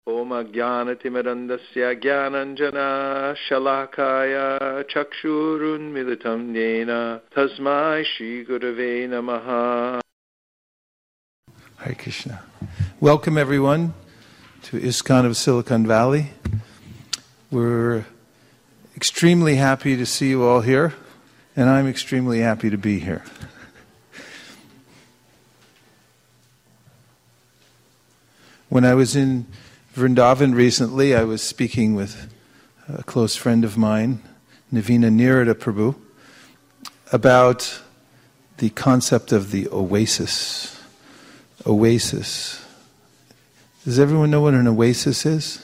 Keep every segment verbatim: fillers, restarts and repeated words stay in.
Om Ajnanatimirandasya Jnananjana Shalakaya Chakshurun Militam Yena Tasmai Shri Gurave Namaha. Hare Krishna. Welcome everyone to ISKCON of Silicon Valley. We're extremely happy to see you all here, and I'm extremely happy to be here. When I was in Vrindavan recently, I was speaking with a close friend of mine, Navina Nirada Prabhu, about the concept of the oasis. Oasis. Does everyone know what an oasis is?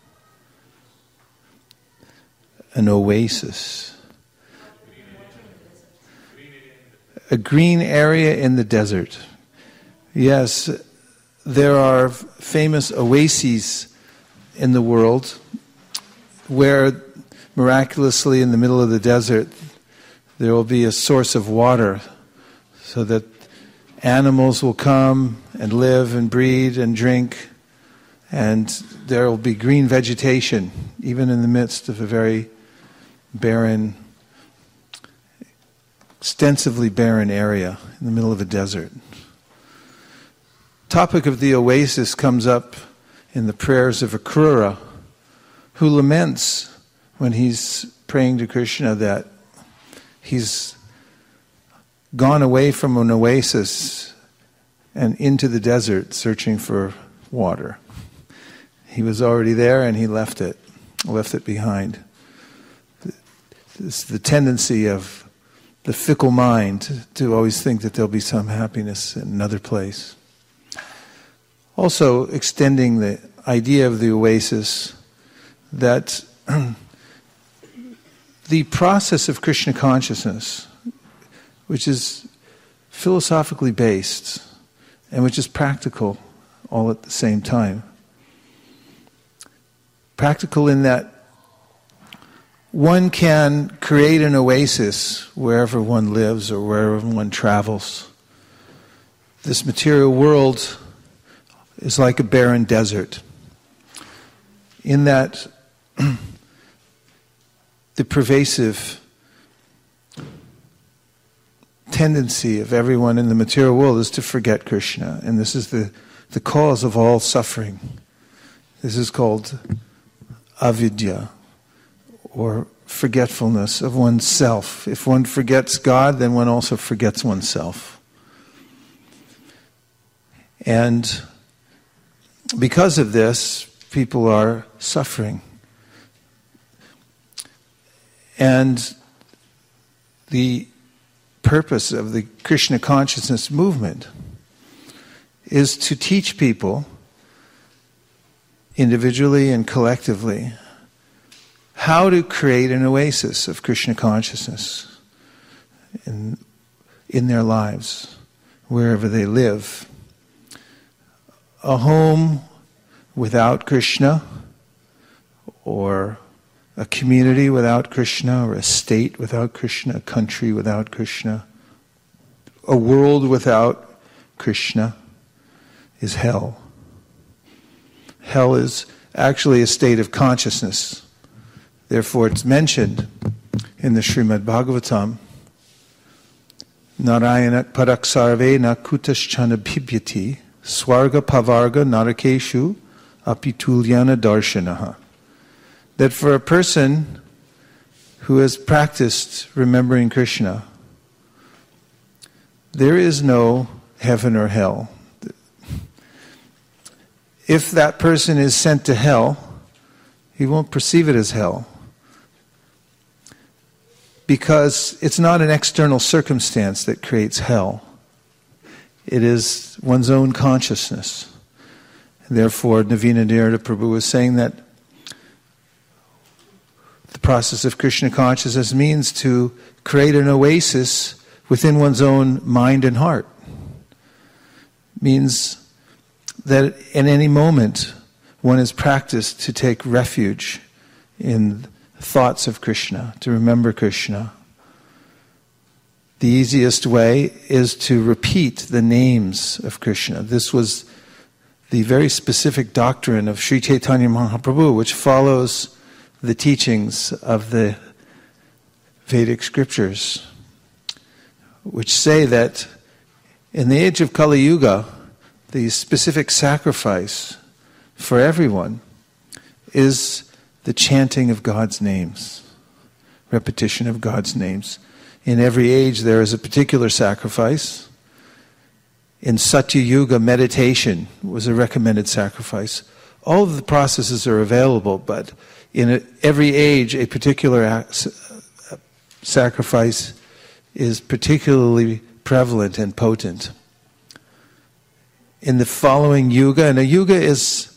An oasis. A green area in the desert. Yes, there are famous oases in the world where miraculously in the middle of the desert there will be a source of water so that animals will come and live and breed and drink, and there will be green vegetation even in the midst of a very barren, extensively barren area in the middle of a desert. Topic of the oasis comes up in the prayers of Akrura, who laments when he's praying to Krishna that he's gone away from an oasis and into the desert searching for water. He was already there and he left it, left it behind. It's the tendency of the fickle mind to always think that there'll be some happiness in another place. Also extending the idea of the oasis, that the process of Krishna consciousness, which is philosophically based and which is practical all at the same time. Practical in that one can create an oasis wherever one lives or wherever one travels. This material world is like a barren desert, in that the pervasive tendency of everyone in the material world is to forget Krishna, and this is the, the cause of all suffering. This is called avidya, or forgetfulness of oneself. If one forgets God, then one also forgets oneself. And because of this, people are suffering. And the purpose of the Krishna consciousness movement is to teach people, individually and collectively, how to create an oasis of Krishna consciousness in, in their lives, wherever they live. A home without Krishna, or a community without Krishna, or a state without Krishna, a country without Krishna, a world without Krishna is hell. Hell is actually a state of consciousness. Therefore it's mentioned in the Srimad Bhagavatam, Narayana parak sarve na kutaschana bhibyati Swarga pavarga narakeshu apitulyana darshanaha. That for a person who has practiced remembering Krishna, there is no heaven or hell. If that person is sent to hell, he won't perceive it as hell, because it's not an external circumstance that creates hell. It is one's own consciousness. Therefore, Navina Nirada Prabhu is saying that the process of Krishna consciousness means to create an oasis within one's own mind and heart. Means that in any moment one is practiced to take refuge in thoughts of Krishna, to remember Krishna. The easiest way is to repeat the names of Krishna. This was the very specific doctrine of Sri Chaitanya Mahaprabhu, which follows the teachings of the Vedic scriptures, which say that in the age of Kali Yuga, the specific sacrifice for everyone is the chanting of God's names, repetition of God's names. In every age there is a particular sacrifice. In Satya Yuga, meditation was a recommended sacrifice. All of the processes are available, but in a, every age a particular act, sacrifice is particularly prevalent and potent. In the following yuga, and a yuga is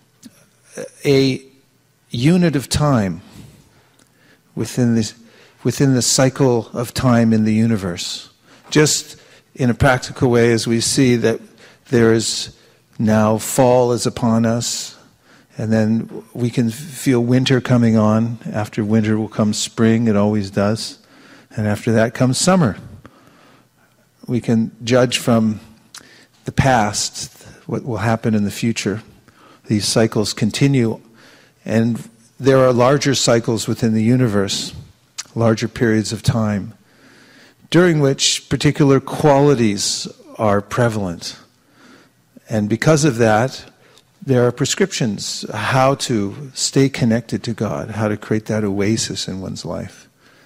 a unit of time within this, within the cycle of time in the universe. Just in a practical way, as we see that there is now fall is upon us, and then we can feel winter coming on. After winter will come spring, it always does. And after that comes summer. We can judge from the past what will happen in the future. These cycles continue, and there are larger cycles within the universe, larger periods of time, during which particular qualities are prevalent. And because of that, there are prescriptions how to stay connected to God, how to create that oasis in one's life.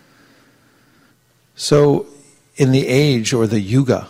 So, in the age or the yuga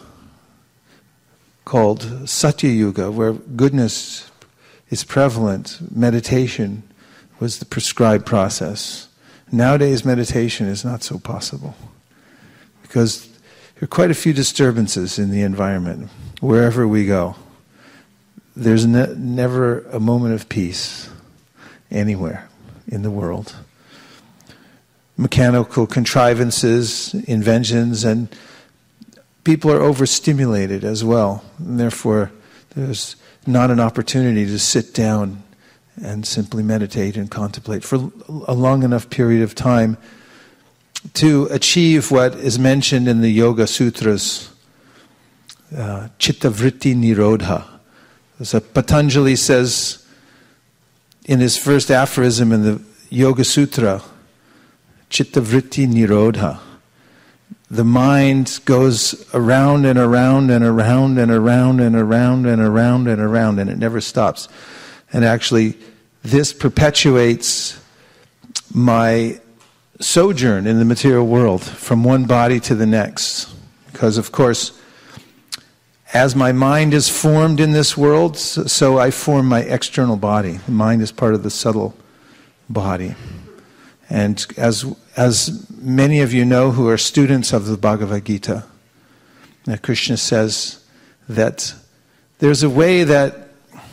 called Satya Yuga, where goodness is prevalent, meditation was the prescribed process. Nowadays, meditation is not so possible because there are quite a few disturbances in the environment wherever we go. There's ne- never a moment of peace anywhere in the world. Mechanical contrivances, inventions, and people are overstimulated as well. And therefore, there's not an opportunity to sit down and simply meditate and contemplate for a long enough period of time to achieve what is mentioned in the Yoga Sutras, uh, Chitta Vritti Nirodha. So Patanjali says in his first aphorism in the Yoga Sutra, Chitta Vritti Nirodha. The mind goes around and around and around and around and around and around and around, and it never stops. And actually, this perpetuates my sojourn in the material world from one body to the next. Because, of course, as my mind is formed in this world, so I form my external body. The mind is part of the subtle body. And as as many of you know who are students of the Bhagavad Gita, that Krishna says that there's a way that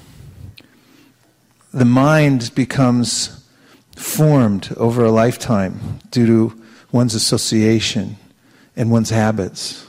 the mind becomes formed over a lifetime due to one's association and one's habits.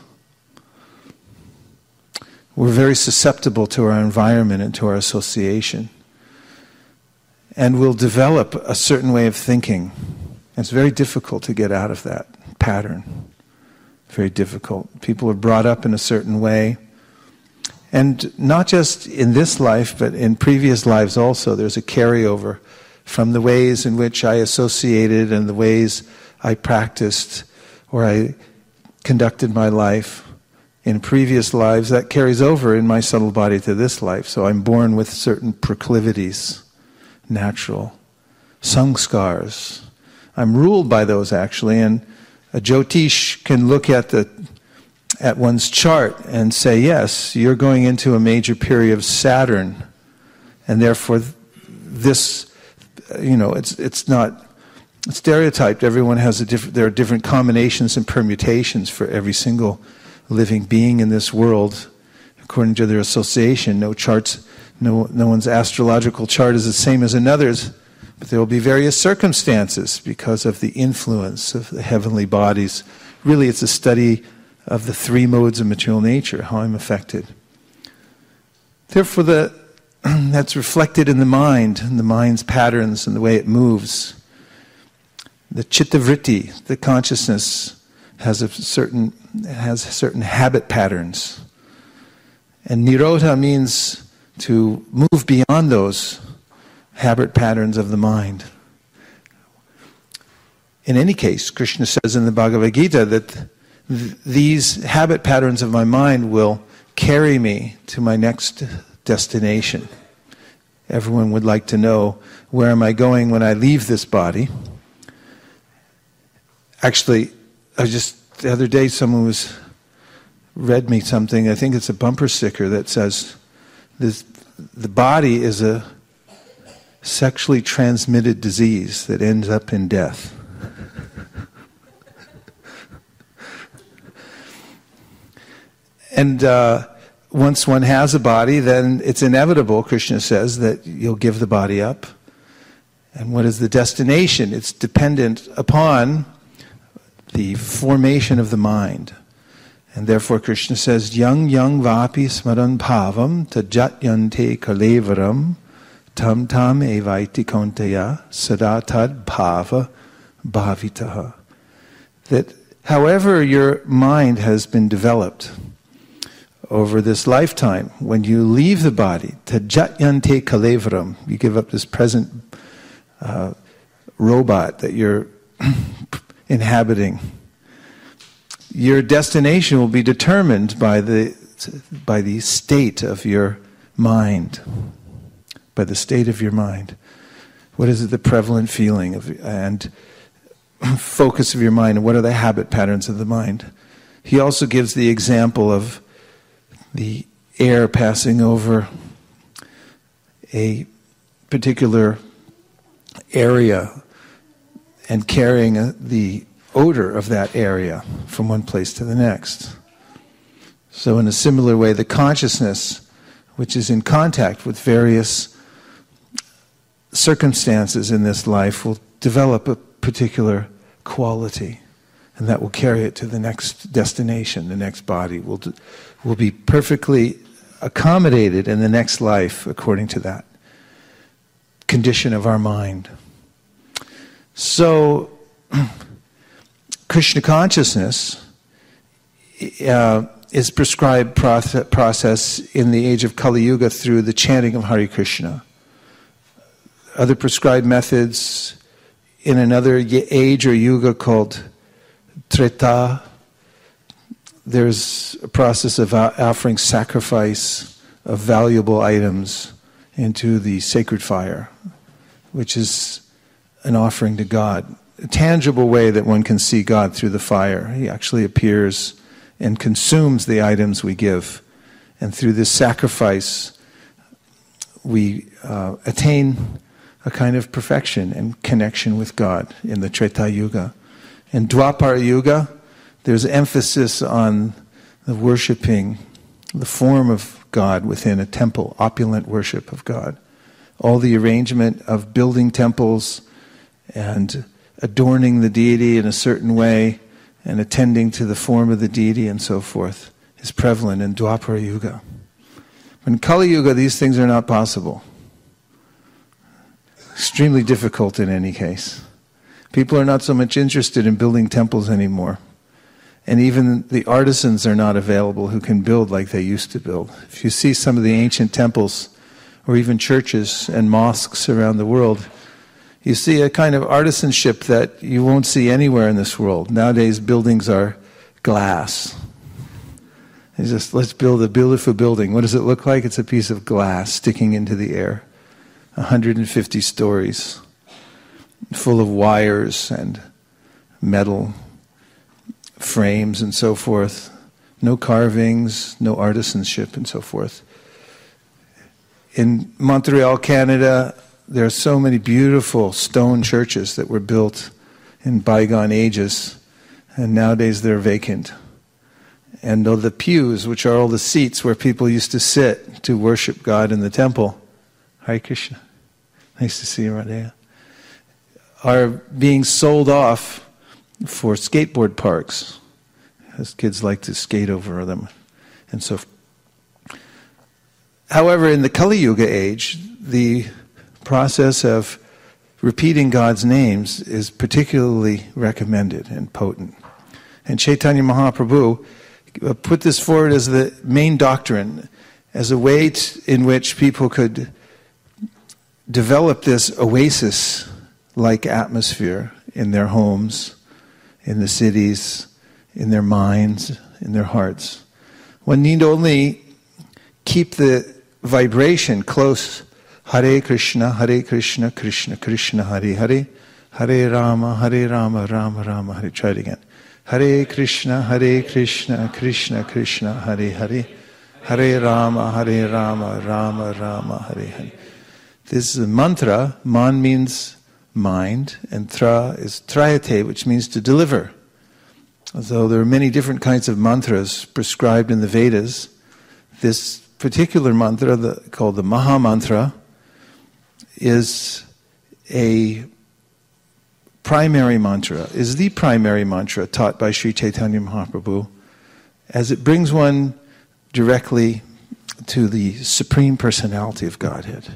We're very susceptible to our environment and to our association. And we'll develop a certain way of thinking. It's very difficult to get out of that pattern. Very difficult. People are brought up in a certain way. And not just in this life, but in previous lives also, there's a carryover from the ways in which I associated and the ways I practiced or I conducted my life in previous lives. That carries over in my subtle body to this life. So I'm born with certain proclivities, natural, samskars. I'm ruled by those actually, and a Jyotish can look at the at one's chart and say, yes, you're going into a major period of Saturn, and therefore this, you know, it's it's not stereotyped. Everyone has a different. There are different combinations and permutations for every single living being in this world, according to their association. No charts, no no one's astrological chart is the same as another's. But there will be various circumstances because of the influence of the heavenly bodies. Really, it's a study of the three modes of material nature, how I'm affected. Therefore, the, that's reflected in the mind, and the mind's patterns and the way it moves. The chitta vritti, the consciousness, has a certain has certain habit patterns. And nirodha means to move beyond those habit patterns of the mind. In any case, Krishna says in the Bhagavad Gita that th- these habit patterns of my mind will carry me to my next destination. Everyone would like to know, where am I going when I leave this body? Actually, I just, the other day someone was read me something, I think it's a bumper sticker that says, this, the body is a sexually transmitted disease that ends up in death. And uh, once one has a body, then it's inevitable, Krishna says, that you'll give the body up. And what is the destination? It's dependent upon the formation of the mind. And therefore Krishna says, Yang yang vapi smaran bhavam tajatyante kalevaram tam tam evaiti kontaya sadatad bhava bhavitaha. That however your mind has been developed over this lifetime, when you leave the body, tajatyante kalevaram, you give up this present uh, robot that you're inhabiting, your destination will be determined by the by the state of your mind, by the state of your mind. What is it, the prevalent feeling of and focus of your mind, and what are the habit patterns of the mind? He also gives the example of the air passing over a particular area and carrying a, the odor of that area from one place to the next. So in a similar way, the consciousness, which is in contact with various circumstances in this life, will develop a particular quality, and that will carry it to the next destination. The next body will will be perfectly accommodated in the next life according to that condition of our mind. So Krishna consciousness uh, is prescribed process, process in the age of Kali Yuga through the chanting of Hare Krishna. Other prescribed methods in another age or yuga called Treta, there's a process of offering sacrifice of valuable items into the sacred fire, which is an offering to God. A tangible way that one can see God through the fire. He actually appears and consumes the items we give. And through this sacrifice, we uh, attain a kind of perfection and connection with God in the Treta Yuga. In Dwapara Yuga, there's emphasis on the worshipping, the form of God within a temple, opulent worship of God. All the arrangement of building temples and adorning the deity in a certain way and attending to the form of the deity and so forth is prevalent in Dwapara Yuga. In Kali Yuga, these things are not possible. Extremely difficult in any case. People are not so much interested in building temples anymore. And even the artisans are not available who can build like they used to build. If you see some of the ancient temples or even churches and mosques around the world, you see a kind of artisanship that you won't see anywhere in this world. Nowadays, buildings are glass. It's just, let's build a beautiful building. What does it look like? It's a piece of glass sticking into the air. one hundred fifty stories, full of wires and metal frames and so forth. No carvings, no artisanship and so forth. In Montreal, Canada, there are so many beautiful stone churches that were built in bygone ages, and nowadays they're vacant. And all the pews, which are all the seats where people used to sit to worship God in the temple, Hare Krishna, nice to see you, Radha, are being sold off for skateboard parks, as kids like to skate over them, and so. However, in the Kali Yuga age, the process of repeating God's names is particularly recommended and potent. And Chaitanya Mahaprabhu put this forward as the main doctrine, as a way t- in which people could develop this oasis-like atmosphere in their homes, in the cities, in their minds, in their hearts. One need only keep the vibration close. Hare Krishna, Hare Krishna, Krishna Krishna, Hare Hare, Hare Rama, Hare Rama, Rama Rama, Hare. Try it again. Hare Krishna, Hare Krishna, Krishna Krishna, Hare Hare, Hare Rama, Hare Rama, Rama Rama, Hare Hare. This is a mantra. Man means mind, and tra is trayate, which means to deliver. Although there are many different kinds of mantras prescribed in the Vedas, this particular mantra, the, called the Maha Mantra, is a primary mantra, is the primary mantra taught by Sri Chaitanya Mahaprabhu, as it brings one directly to the Supreme Personality of Godhead.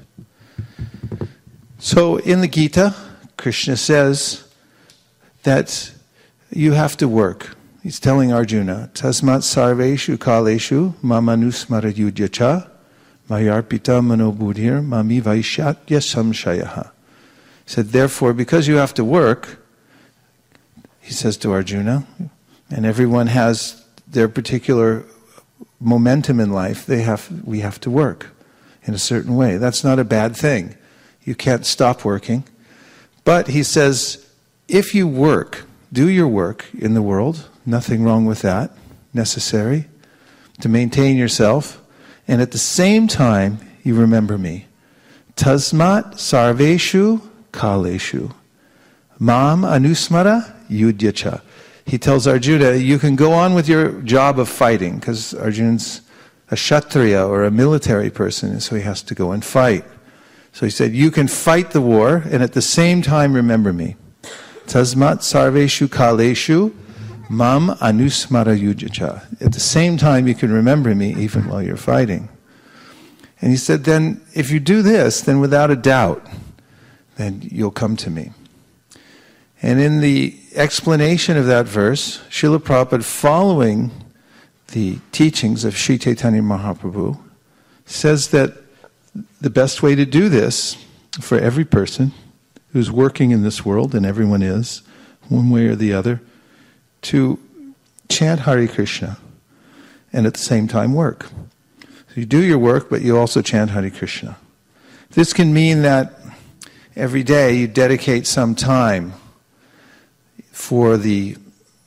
So in the Gita, Krishna says that you have to work. He's telling Arjuna, Tasmat sarveshu kaleshu mamanusmara yudyacha mayarpita manobudhir mami vaishyatya samshayaha. He said, therefore, because you have to work, he says to Arjuna, and everyone has their particular momentum in life, they have we have to work in a certain way. That's not a bad thing. You can't stop working. But he says, if you work, do your work in the world, nothing wrong with that, necessary, to maintain yourself, and at the same time, you remember me. Tasmat sarveshu kaleshu mam anusmara yudyacha. He tells Arjuna, you can go on with your job of fighting, because Arjuna's a kshatriya, or a military person, so he has to go and fight. So he said, you can fight the war, and at the same time remember me. Tasmat sarveshu kaleshu mam anusmara yudyacha. At the same time you can remember me even while you're fighting. And he said, then if you do this, then without a doubt, then you'll come to me. And in the explanation of that verse, Srila Prabhupada, following the teachings of Sri Chaitanya Mahaprabhu, says that the best way to do this for every person who's working in this world, and everyone is, one way or the other, to chant Hare Krishna and at the same time work. So you do your work, but you also chant Hare Krishna. This can mean that every day you dedicate some time for the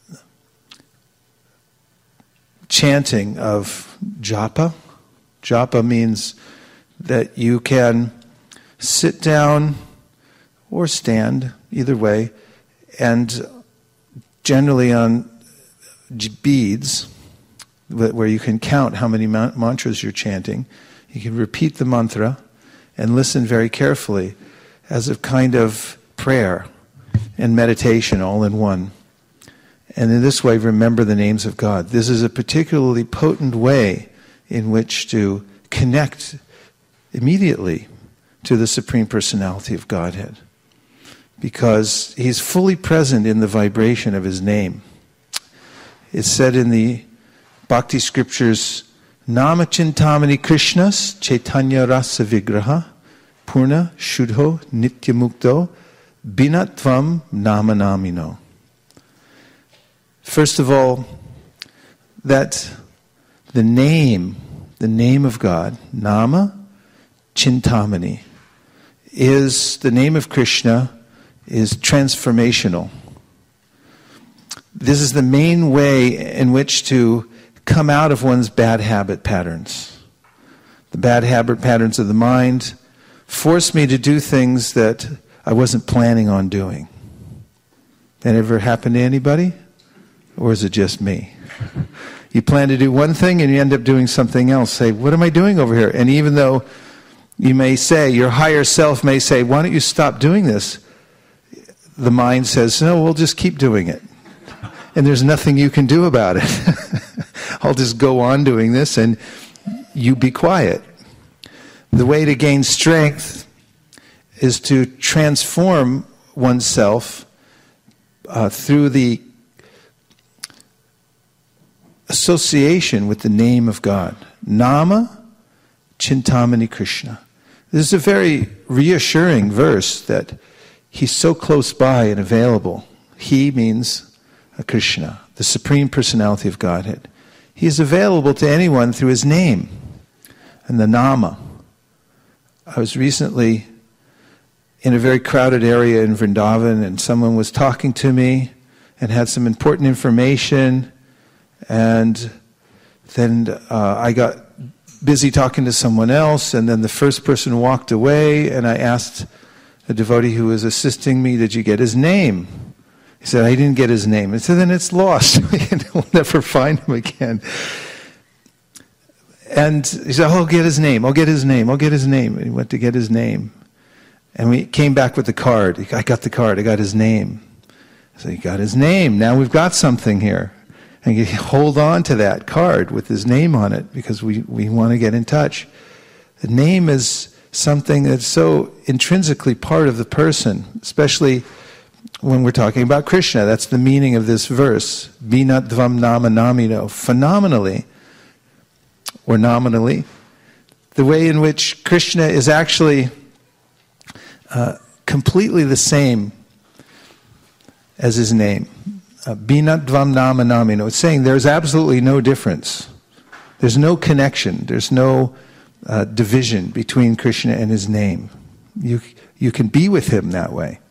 chanting of japa. Japa means that you can sit down or stand, either way, and generally on beads, where you can count how many mantras you're chanting, you can repeat the mantra and listen very carefully as a kind of prayer and meditation all in one. And in this way, remember the names of God. This is a particularly potent way in which to connect immediately to the Supreme Personality of Godhead, because He's fully present in the vibration of His name. It's said in the Bhakti scriptures, Nama Chintamani Krishnas Chaitanya Rasa Vigraha Purna Shuddho Nitya Mukto Binatvam Nama Namino. First of all, that the name, the name of God, Nama Chintamani, is the name of Krishna, is transformational. This is the main way in which to come out of one's bad habit patterns. The bad habit patterns of the mind force me to do things that I wasn't planning on doing. That ever happened to anybody? Or is it just me? You plan to do one thing and you end up doing something else. Say, what am I doing over here? And even though you may say, your higher self may say, why don't you stop doing this? The mind says, no, we'll just keep doing it. And there's nothing you can do about it. I'll just go on doing this and you be quiet. The way to gain strength is to transform oneself uh, through the association with the name of God. Nama Chintamani Krishna. This is a very reassuring verse that he's so close by and available. He means Krishna, the Supreme Personality of Godhead. He is available to anyone through his name and the Nama. I was recently in a very crowded area in Vrindavan, and someone was talking to me and had some important information, and then uh, I got busy talking to someone else, and then the first person walked away, and I asked a devotee who was assisting me, did you get his name? He said, I didn't get his name. I said, then it's lost. We'll never find him again. And he said, oh, I'll get his name, I'll get his name, I'll get his name. And he went to get his name. And we came back with the card. I got the card, I got his name. So he got his name. Now we've got something here. And you hold on to that card with his name on it because we, we want to get in touch. The name is something that's so intrinsically part of the person, especially when we're talking about Krishna. That's the meaning of this verse. Bina dvam nama namino. Phenomenally, or nominally, the way in which Krishna is actually uh, completely the same as his name. Bina dvam nama namino. It's saying there's absolutely no difference. There's no connection. There's no uh, division between Krishna and his name. You, you can be with him that way.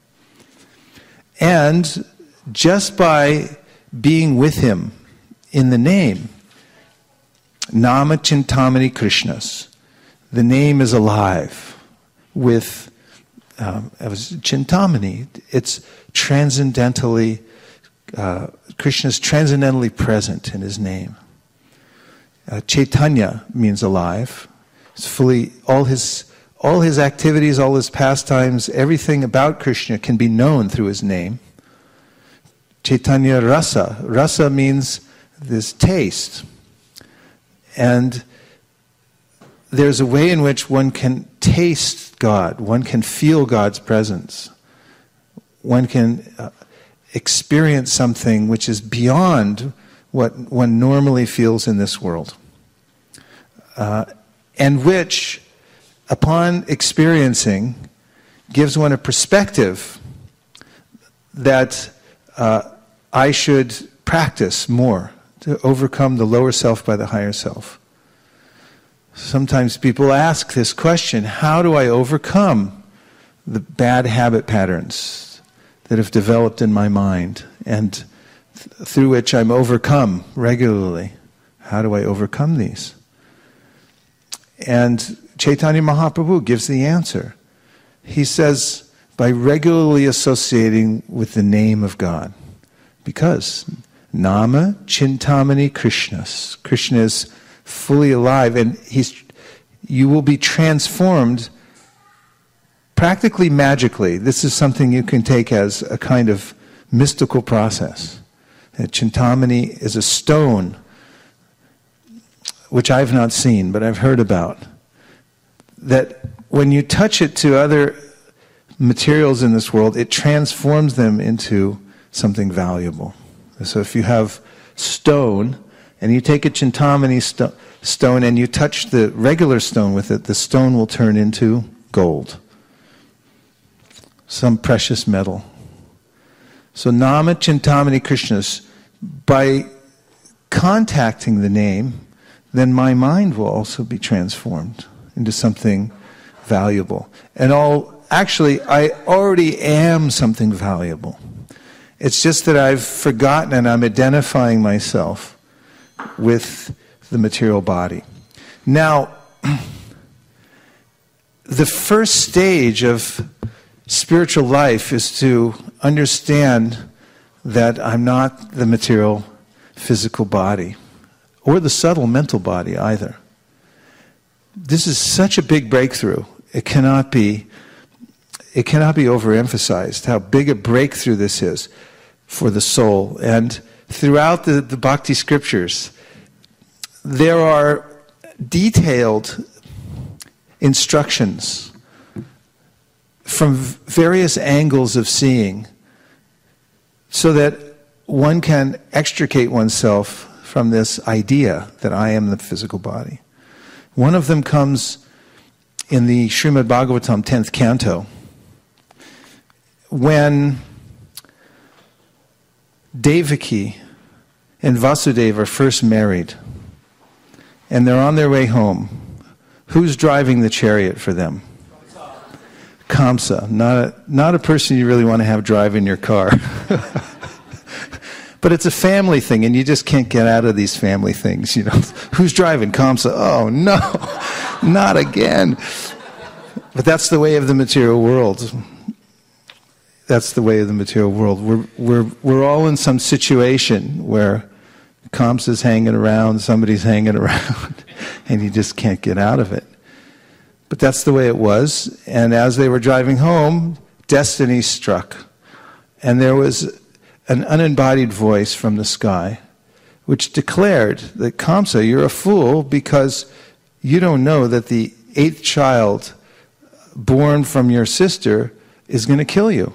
And just by being with him in the name, Nama Chintamani Krishnas, the name is alive with um, Chintamani. It's transcendentally, uh, Krishna's transcendentally present in his name. Uh, Chaitanya means alive. It's fully, all his All his activities, all his pastimes, everything about Krishna can be known through his name. Chaitanya Rasa. Rasa means this taste. And there's a way in which one can taste God. One can feel God's presence. One can uh, experience something which is beyond what one normally feels in this world. Uh, and which, upon experiencing, gives one a perspective that uh, I should practice more to overcome the lower self by the higher self. Sometimes people ask this question, how do I overcome the bad habit patterns that have developed in my mind and th- through which I'm overcome regularly? How do I overcome these? And Chaitanya Mahaprabhu gives the answer. He says, by regularly associating with the name of God. Because Nama Chintamani Krishnas. Krishna is fully alive, and he's, you will be transformed practically magically. This is something you can take as a kind of mystical process. Chintamani is a stone, which I've not seen, but I've heard about, that when you touch it to other materials in this world, it transforms them into something valuable. So if you have stone, and you take a Chintamani sto- stone and you touch the regular stone with it, the stone will turn into gold. Some precious metal. So Nama Chintamani Krishnas, by contacting the name, then my mind will also be transformed into something valuable. And all, actually, I already am something valuable. It's just that I've forgotten and I'm identifying myself with the material body. Now, the first stage of spiritual life is to understand that I'm not the material physical body, or the subtle mental body either. This is such a big breakthrough. It cannot be, it cannot be overemphasized how big a breakthrough this is for the soul. And throughout the, the Bhakti scriptures, there are detailed instructions from various angles of seeing so that one can extricate oneself from this idea that I am the physical body. One of them comes in the Srimad Bhagavatam, tenth canto, when Devaki and Vasudeva are first married, and they're on their way home. Who's driving the chariot for them? Kamsa, not a, not a person you really want to have drive in your car. But it's a family thing, and you just can't get out of these family things, you know. Who's driving? Kamsa. Oh, no, not again. But that's the way of the material world. That's the way of the material world. We're we're we're all in some situation where Kamsa's hanging around, somebody's hanging around, and you just can't get out of it. But that's the way it was. And as they were driving home, destiny struck. And there was an unembodied voice from the sky which declared that, Kamsa, you're a fool because you don't know that the eighth child born from your sister is going to kill you.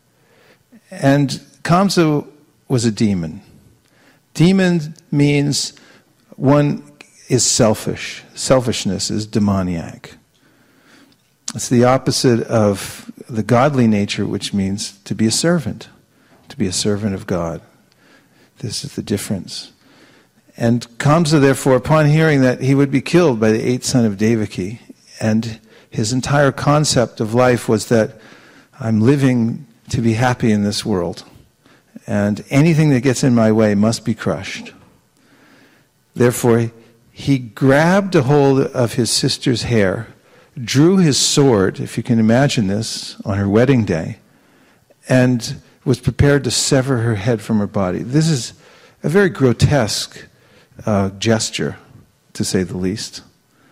And Kamsa was a demon. Demon means one is selfish. Selfishness is demoniac. It's the opposite of the godly nature, which means to be a servant, to be a servant of God. This is the difference. And Kamsa, therefore, upon hearing that he would be killed by the eighth son of Devaki, and his entire concept of life was that I'm living to be happy in this world, and anything that gets in my way must be crushed. Therefore, he grabbed a hold of his sister's hair, drew his sword, if you can imagine this, on her wedding day, and was prepared to sever her head from her body. This is a very grotesque uh, gesture, to say the least.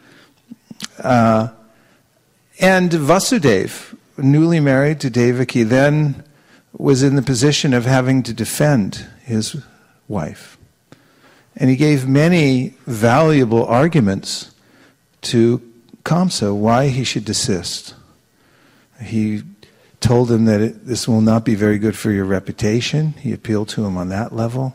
Uh, and Vasudeva, newly married to Devaki, then was in the position of having to defend his wife. And he gave many valuable arguments to Kamsa why he should desist. He told him that it, this will not be very good for your reputation. He appealed to him on that level.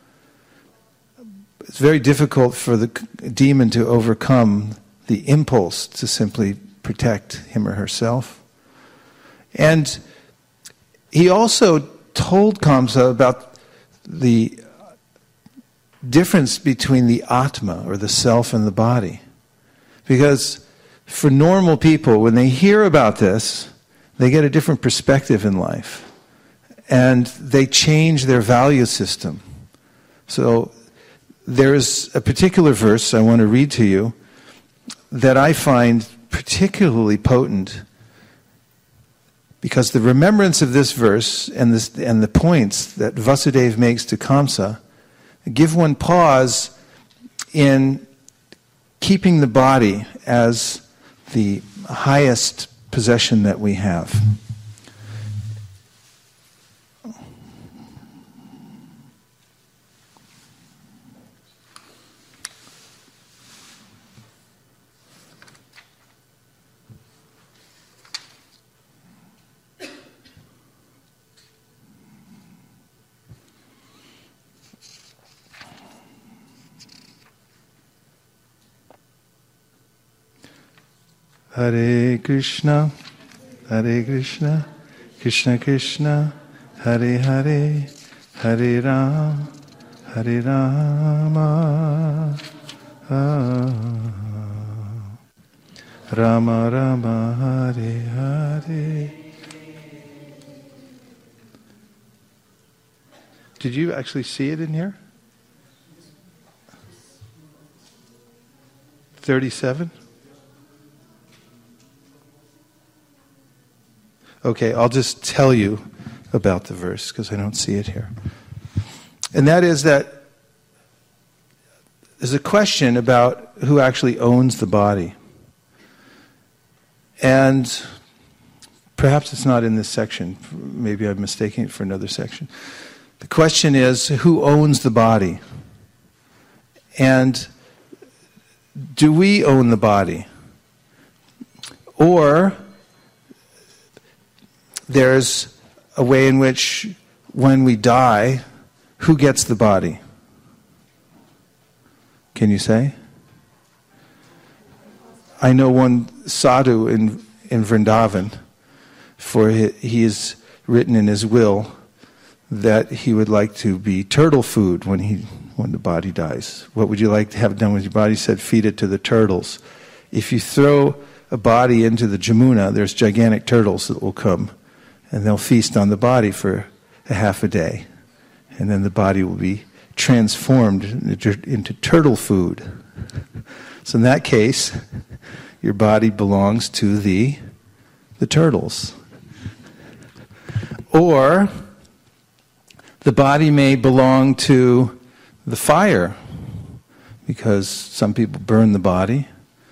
It's very difficult for the demon to overcome the impulse to simply protect him or herself. And he also told Kamsa about the difference between the Atma, or the self, and the body. Because for normal people, when they hear about this, they get a different perspective in life. And they change their value system. So there's a particular verse I want to read to you that I find particularly potent, because the remembrance of this verse and, this, and the points that Vasudeva makes to Kamsa give one pause in keeping the body as the highest possession that we have. Hare Krishna, Hare Krishna, Krishna Krishna, Hare Hare, Hare Rama, Hare Rama, Rama Rama, Hare Hare. Did you actually see it in here? thirty-seven? Okay, I'll just tell you about the verse because I don't see it here. And that is that there's a question about who actually owns the body. And perhaps it's not in this section. Maybe I'm mistaking it for another section. The question is, who owns the body? And do we own the body? Or there's a way in which when we die, who gets the body? Can you say? I know one sadhu in, in Vrindavan, for he, he has written in his will that he would like to be turtle food when he when the body dies. What would you like to have done with your body? He said, feed it to the turtles. If you throw a body into the Jamuna, there's gigantic turtles that will come, and they'll feast on the body for a half a day. And then the body will be transformed into turtle food. So in that case, your body belongs to the, the turtles. Or the body may belong to the fire, because some people burn the body.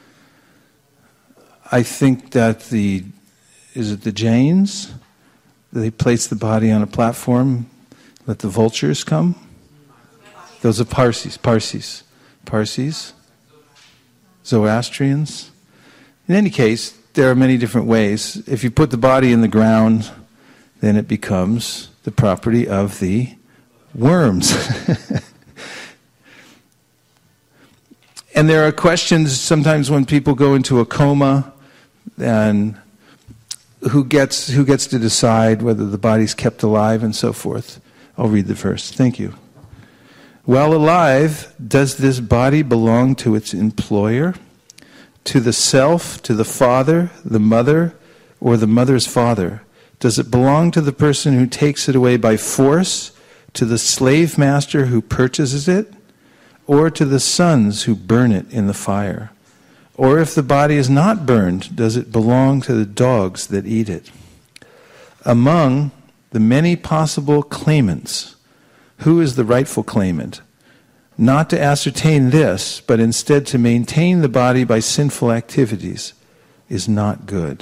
I think that the, is it the Jains? They place the body on a platform, let the vultures come? Those are Parsis, Parsis, Parsis, Zoroastrians. In any case, there are many different ways. If you put the body in the ground, then it becomes the property of the worms. And there are questions sometimes when people go into a coma, and who gets who gets to decide whether the body's kept alive and so forth. I'll read the verse. Thank you. While alive, does this body belong to its employer, to the self, to the father, the mother, or the mother's father? Does it belong to the person who takes it away by force, to the slave master who purchases it, or to the sons who burn it in the fire? Or if the body is not burned, does it belong to the dogs that eat it? Among the many possible claimants, who is the rightful claimant? Not to ascertain this, but instead to maintain the body by sinful activities, is not good.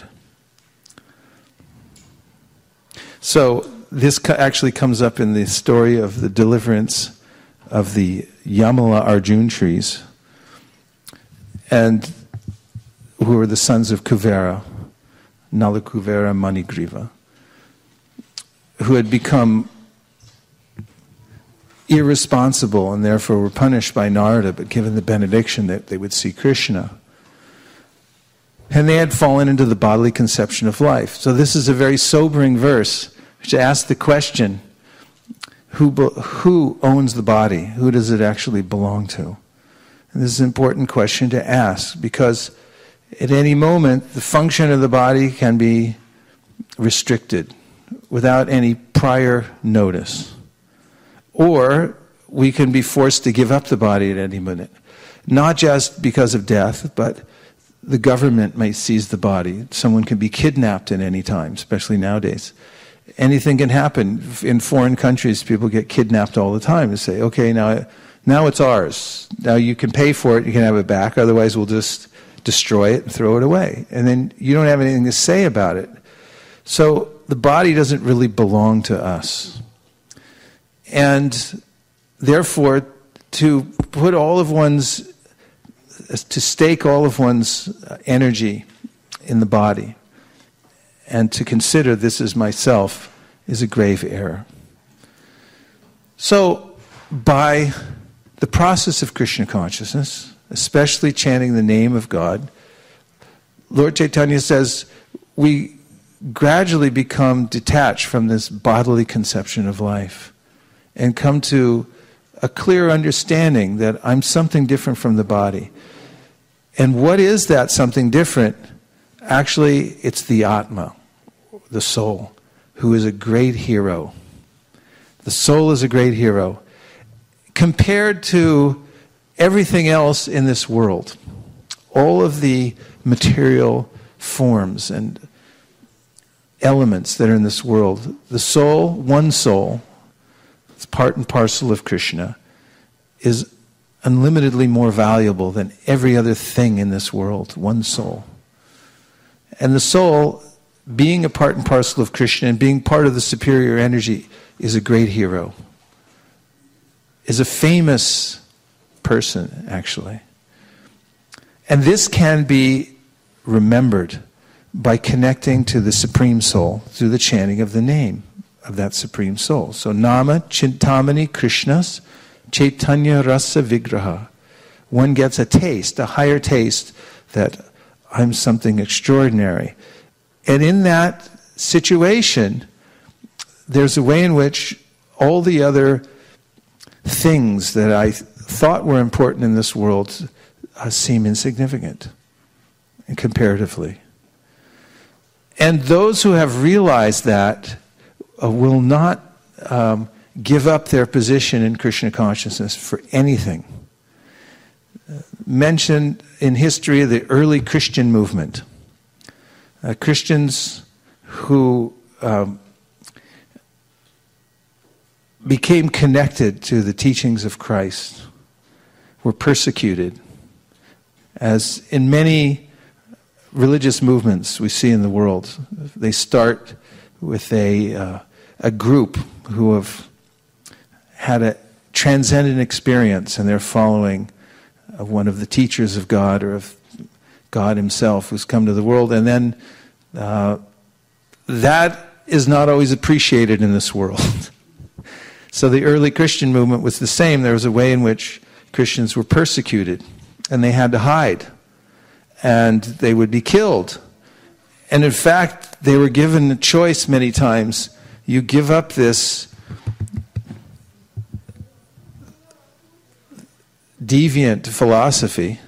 So this actually comes up in the story of the deliverance of the Yamala Arjun trees, and who were the sons of Kuvera, Nalakuvera Manigriva, who had become irresponsible and therefore were punished by Narada, but given the benediction that they would see Krishna. And they had fallen into the bodily conception of life. So this is a very sobering verse, which asks the question, who, who owns the body? Who does it actually belong to? And this is an important question to ask, because at any moment, the function of the body can be restricted without any prior notice. Or we can be forced to give up the body at any minute. Not just because of death, but the government may seize the body. Someone can be kidnapped at any time, especially nowadays. Anything can happen. In foreign countries, people get kidnapped all the time and say, okay, now, now it's ours. Now you can pay for it, you can have it back, otherwise we'll just destroy it and throw it away. And then you don't have anything to say about it. So the body doesn't really belong to us. And therefore, to put all of one's, to stake all of one's energy in the body and to consider this is myself is a grave error. So, by the process of Krishna consciousness, especially chanting the name of God, Lord Chaitanya says we gradually become detached from this bodily conception of life and come to a clear understanding that I'm something different from the body. And what is that something different? Actually, it's the Atma, the soul, who is a great hero. The soul is a great hero. Compared to everything else in this world, all of the material forms and elements that are in this world, the soul, one soul, it's part and parcel of Krishna, is unlimitedly more valuable than every other thing in this world, one soul. And the soul, being a part and parcel of Krishna and being part of the superior energy, is a great hero, is a famous person, actually. And this can be remembered by connecting to the Supreme Soul through the chanting of the name of that Supreme Soul. So, Nama Chintamani Krishnas Chaitanya Rasa Vigraha. One gets a taste, a higher taste, that I'm something extraordinary. And in that situation, there's a way in which all the other things that I thought were important in this world uh, seem insignificant and comparatively. And those who have realized that uh, will not um, give up their position in Krishna consciousness for anything. Uh, mentioned in history the early Christian movement. Uh, Christians who um, became connected to the teachings of Christ were persecuted, as in many religious movements we see in the world. They start with a uh, a group who have had a transcendent experience, and they're following uh, one of the teachers of God or of God himself who's come to the world, and then uh, that is not always appreciated in this world. So the early Christian movement was the same. There was a way in which Christians were persecuted, and they had to hide, and they would be killed. And in fact, they were given the choice many times: you give up this deviant philosophy,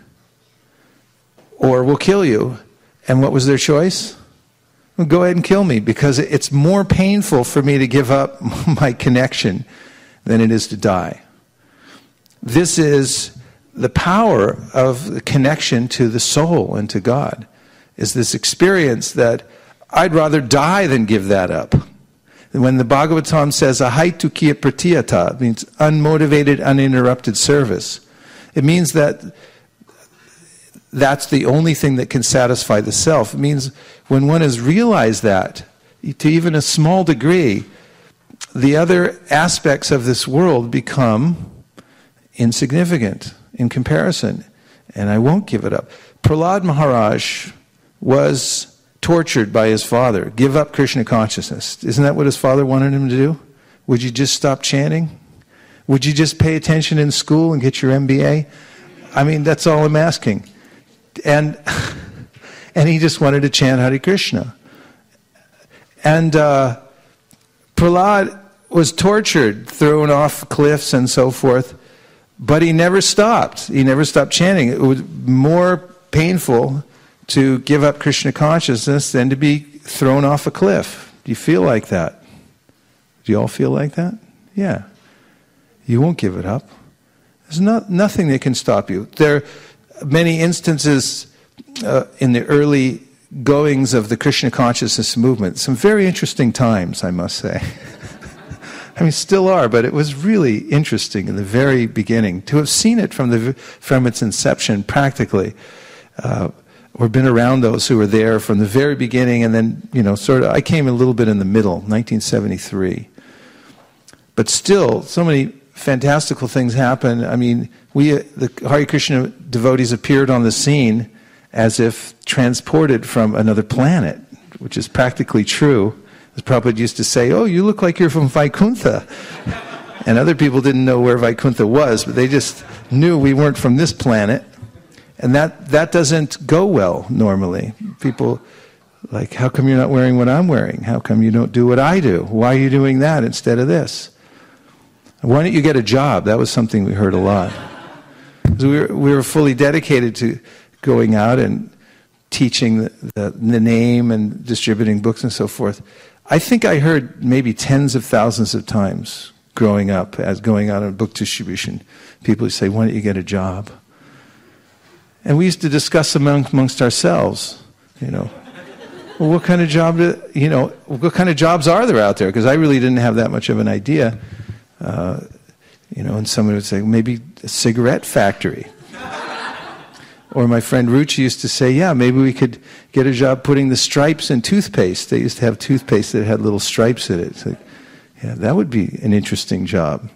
or we'll kill you. And what was their choice? Well, go ahead and kill me, because it's more painful for me to give up my connection than it is to die. This is the power of the connection to the soul and to God, is this experience that I'd rather die than give that up. When the Bhagavatam says ahaitu kiya pratiyata, it means unmotivated, uninterrupted service. It means that that's the only thing that can satisfy the self. It means when one has realized that, to even a small degree, the other aspects of this world become insignificant in comparison, and I won't give it up. Prahlad Maharaj was tortured by his father. Give up Krishna consciousness. Isn't that what his father wanted him to do? Would you just stop chanting? Would you just pay attention in school and get your M B A? I mean, that's all I'm asking. And and he just wanted to chant Hare Krishna. And uh, Prahlad was tortured, thrown off cliffs and so forth, but he never stopped. He never stopped chanting. It was more painful to give up Krishna consciousness than to be thrown off a cliff. Do you feel like that? Do you all feel like that? Yeah. You won't give it up. There's not, nothing that can stop you. There are many instances uh, in the early goings of the Krishna consciousness movement. Some very interesting times, I must say. I mean, still are, but it was really interesting in the very beginning. To have seen it from the from its inception practically, uh, or been around those who were there from the very beginning, and then, you know, sort of, I came a little bit in the middle, nineteen seventy-three. But still, so many fantastical things happen. I mean, we, uh, the Hare Krishna devotees appeared on the scene as if transported from another planet, which is practically true. As Prabhupada used to say, oh, you look like you're from Vaikuntha. And other people didn't know where Vaikuntha was, but they just knew we weren't from this planet. And that, that doesn't go well normally. People like, how come you're not wearing what I'm wearing? How come you don't do what I do? Why are you doing that instead of this? Why don't you get a job? That was something we heard a lot. We were, we were fully dedicated to going out and teaching the, the, the name and distributing books and so forth. I think I heard maybe tens of thousands of times growing up, as going out on book distribution, people would say, why don't you get a job? And we used to discuss among, amongst ourselves, you know, well, what kind of job, do, you know, what kind of jobs are there out there? Because I really didn't have that much of an idea. Uh, you know, and someone would say, maybe a cigarette factory. Or my friend Ruchi used to say, yeah, maybe we could get a job putting the stripes in toothpaste. They used to have toothpaste that had little stripes in it. It's like, yeah, that would be an interesting job.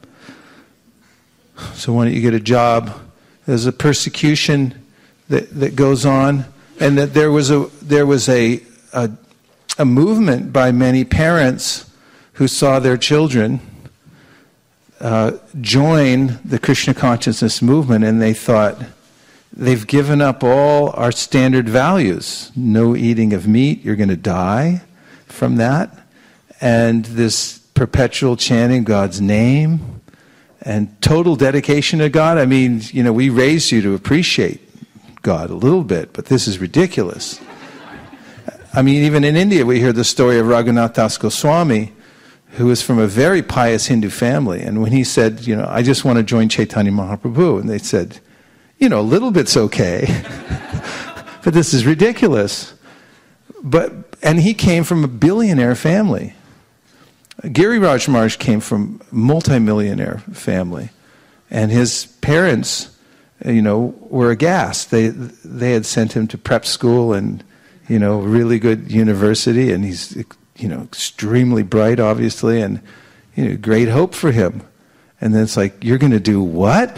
So why don't you get a job? There's a persecution that, that goes on, and that there was a there was a, a a movement by many parents who saw their children uh, join the Krishna consciousness movement, and they thought, they've given up all our standard values. No eating of meat, you're going to die from that. And this perpetual chanting God's name and total dedication to God. I mean, you know, we raised you to appreciate God a little bit, but this is ridiculous. I mean, even in India, we hear the story of Raghunath Das Goswami, who was from a very pious Hindu family. And when he said, you know, I just want to join Chaitanya Mahaprabhu, and they said, you know, a little bit's okay, but this is ridiculous. But and he came from a billionaire family. Giriraj Maharaj came from a multimillionaire family, and his parents, you know, were aghast. They they had sent him to prep school and, you know, really good university, and he's, you know, extremely bright, obviously, and, you know, great hope for him. And then it's like, you're going to do what?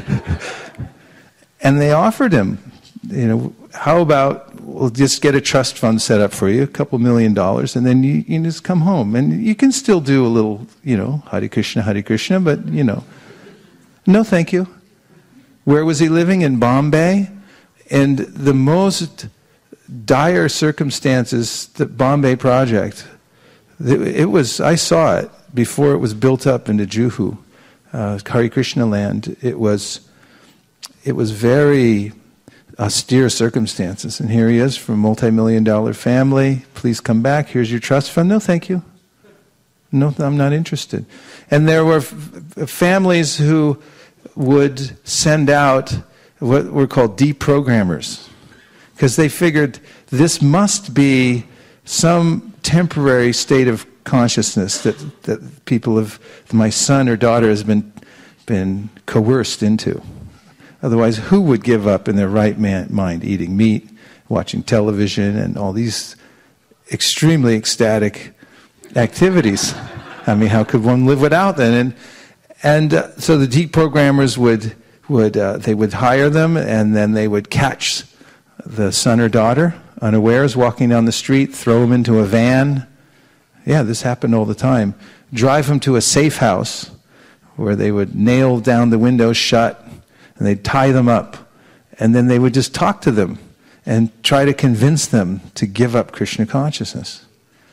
And they offered him, you know, how about we'll just get a trust fund set up for you, a couple million dollars, and then you, you can just come home. And you can still do a little, you know, Hare Krishna, Hare Krishna, but, you know, no thank you. Where was he living? In Bombay? And the most dire circumstances, the Bombay project, it was, I saw it before it was built up into Juhu, uh, Hare Krishna land. It was, it was very austere circumstances. And here he is from a multi-million dollar family. Please come back. Here's your trust fund. No, thank you. No, I'm not interested. And there were f- families who would send out what were called deprogrammers, because they figured this must be some temporary state of consciousness that, that people have, my son or daughter has been been coerced into. Otherwise, who would give up in their right man, mind eating meat, watching television, and all these extremely ecstatic activities? I mean, how could one live without them? And and uh, so the deprogrammers would would uh, they would hire them, and then they would catch the son or daughter unawares walking down the street, throw them into a van. Yeah, this happened all the time. Drive them to a safe house where they would nail down the windows shut, and they'd tie them up, and then they would just talk to them and try to convince them to give up Krishna consciousness.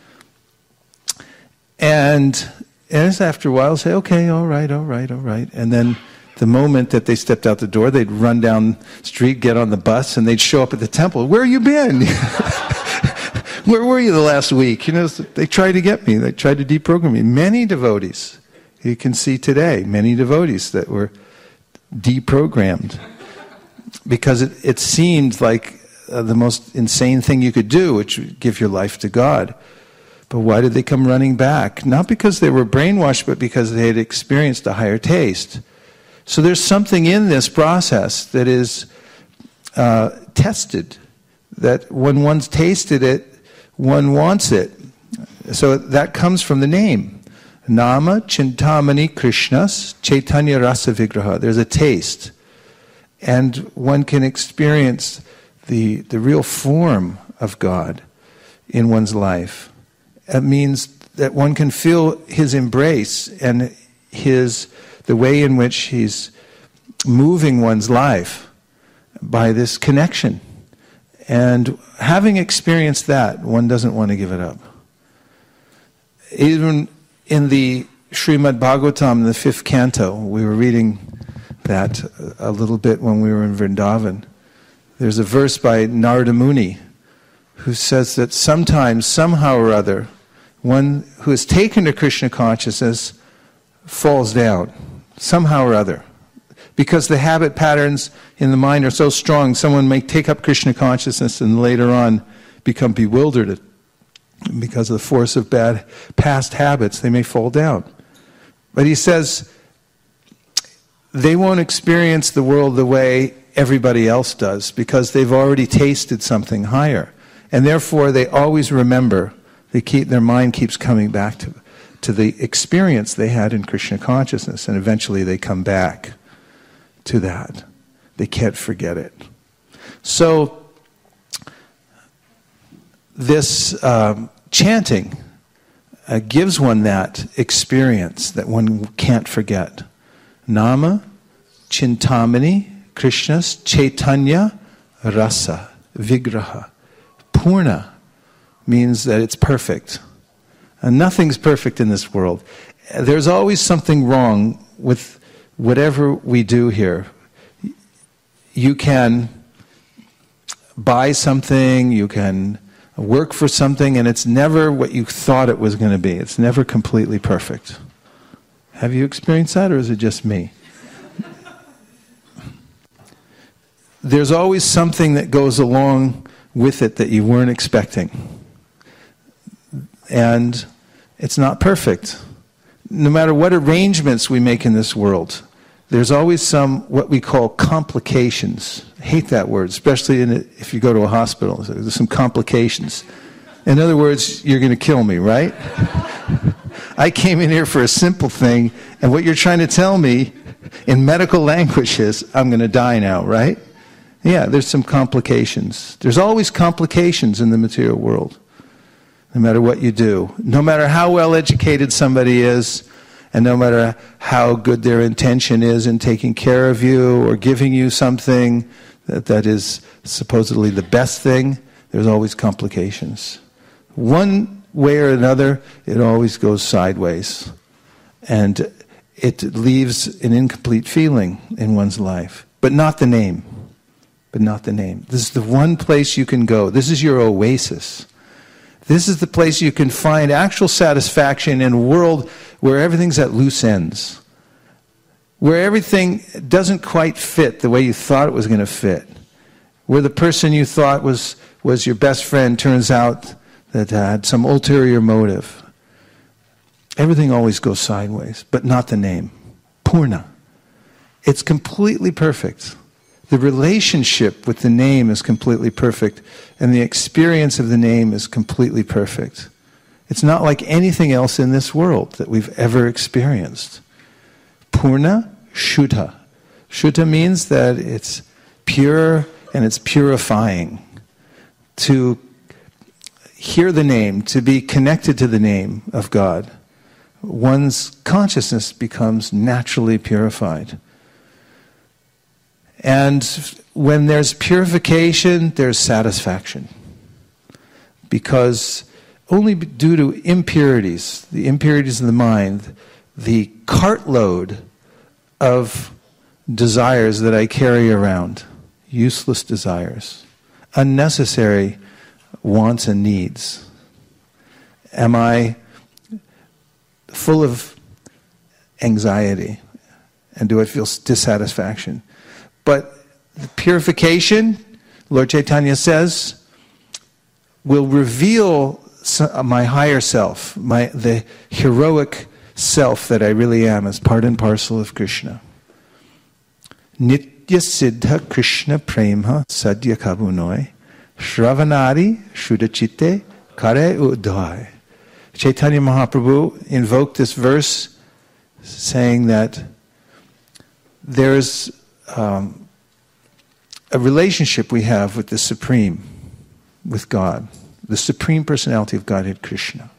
And as after a while, say, okay, all right, all right, all right. And then the moment that they stepped out the door, they'd run down the street, get on the bus, and they'd show up at the temple. Where you been? Where were you the last week? You know, they tried to get me. They tried to deprogram me. Many devotees, you can see today, many devotees that were deprogrammed because it, it seemed like uh, the most insane thing you could do, which would give your life to God. But why did they come running back? Not because they were brainwashed, but because they had experienced a higher taste. So there's something in this process that is uh, tested, that when one's tasted it, one wants it. So that comes from the name. Nama Chintamani Krishnas Chaitanya Rasa Vigraha. There's a taste. And one can experience the, the real form of God in one's life. It means that one can feel his embrace and his the way in which he's moving one's life by this connection. And having experienced that, one doesn't want to give it up. Even in the Srimad Bhagavatam, in the fifth canto, we were reading that a little bit when we were in Vrindavan. There's a verse by Narada Muni who says that sometimes, somehow or other, one who is taken to Krishna consciousness falls down, somehow or other. Because the habit patterns in the mind are so strong, someone may take up Krishna consciousness and later on become bewildered. Because of the force of bad past habits, they may fall down. But he says, they won't experience the world the way everybody else does, because they've already tasted something higher. And therefore, they always remember, they keep, their mind keeps coming back to, to the experience they had in Krishna consciousness, and eventually they come back to that. They can't forget it. So, this um, chanting uh, gives one that experience that one can't forget. Nama Chintamani Krishna's Chaitanya Rasa Vigraha. Purna means that it's perfect. And nothing's perfect in this world. There's always something wrong with whatever we do here. You can buy something, you can work for something, and it's never what you thought it was going to be. It's never completely perfect. Have you experienced that, or is it just me? There's always something that goes along with it that you weren't expecting. And it's not perfect. No matter what arrangements we make in this world, there's always some, what we call complications. I hate that word, especially in a, if you go to a hospital. There's some complications. In other words, you're going to kill me, right? I came in here for a simple thing, and what you're trying to tell me in medical language is, I'm going to die now, right? Yeah, there's some complications. There's always complications in the material world. No matter what you do, no matter how well educated somebody is, and no matter how good their intention is in taking care of you or giving you something that, that is supposedly the best thing, there's always complications. One way or another, it always goes sideways. And it leaves an incomplete feeling in one's life. But not the name. But not the name. This is the one place you can go. This is your oasis. This is the place you can find actual satisfaction in a world where everything's at loose ends. Where everything doesn't quite fit the way you thought it was going to fit. Where the person you thought was, was your best friend turns out that had some ulterior motive. Everything always goes sideways, but not the name. Purna. It's completely perfect. The relationship with the name is completely perfect, and the experience of the name is completely perfect. It's not like anything else in this world that we've ever experienced. Purna Shuddha. Shuddha means that it's pure and it's purifying. To hear the name, to be connected to the name of God, one's consciousness becomes naturally purified. And when there's purification, there's satisfaction. Because only due to impurities, the impurities of the mind, the cartload of desires that I carry around, useless desires, unnecessary wants and needs, am I full of anxiety? And do I feel dissatisfaction? But the purification, Lord Chaitanya says, will reveal my higher self, my the heroic self that I really am as part and parcel of Krishna. Nitya Siddha Krishna Prema Sadhya Kabunoi Shravanari Shuddhachite Kare Udai. Chaitanya Mahaprabhu invoked this verse saying that there's um, a relationship we have with the Supreme, with God, the Supreme Personality of Godhead, Krishna.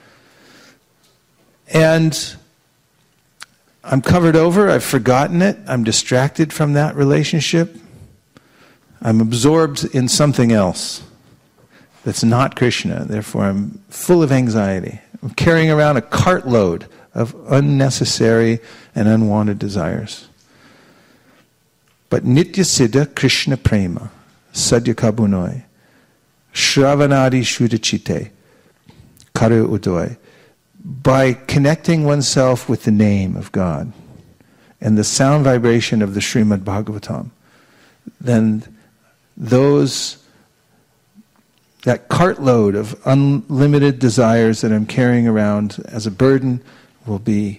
And I'm covered over, I've forgotten it, I'm distracted from that relationship. I'm absorbed in something else that's not Krishna, therefore I'm full of anxiety. I'm carrying around a cartload of unnecessary and unwanted desires. But Nitya Siddha Krishna Prema Sadhya Kabunoi Shravanadi Shuddhachite Kare Udoi. By connecting oneself with the name of God and the sound vibration of the Srimad Bhagavatam, then those, that cartload of unlimited desires that I'm carrying around as a burden will be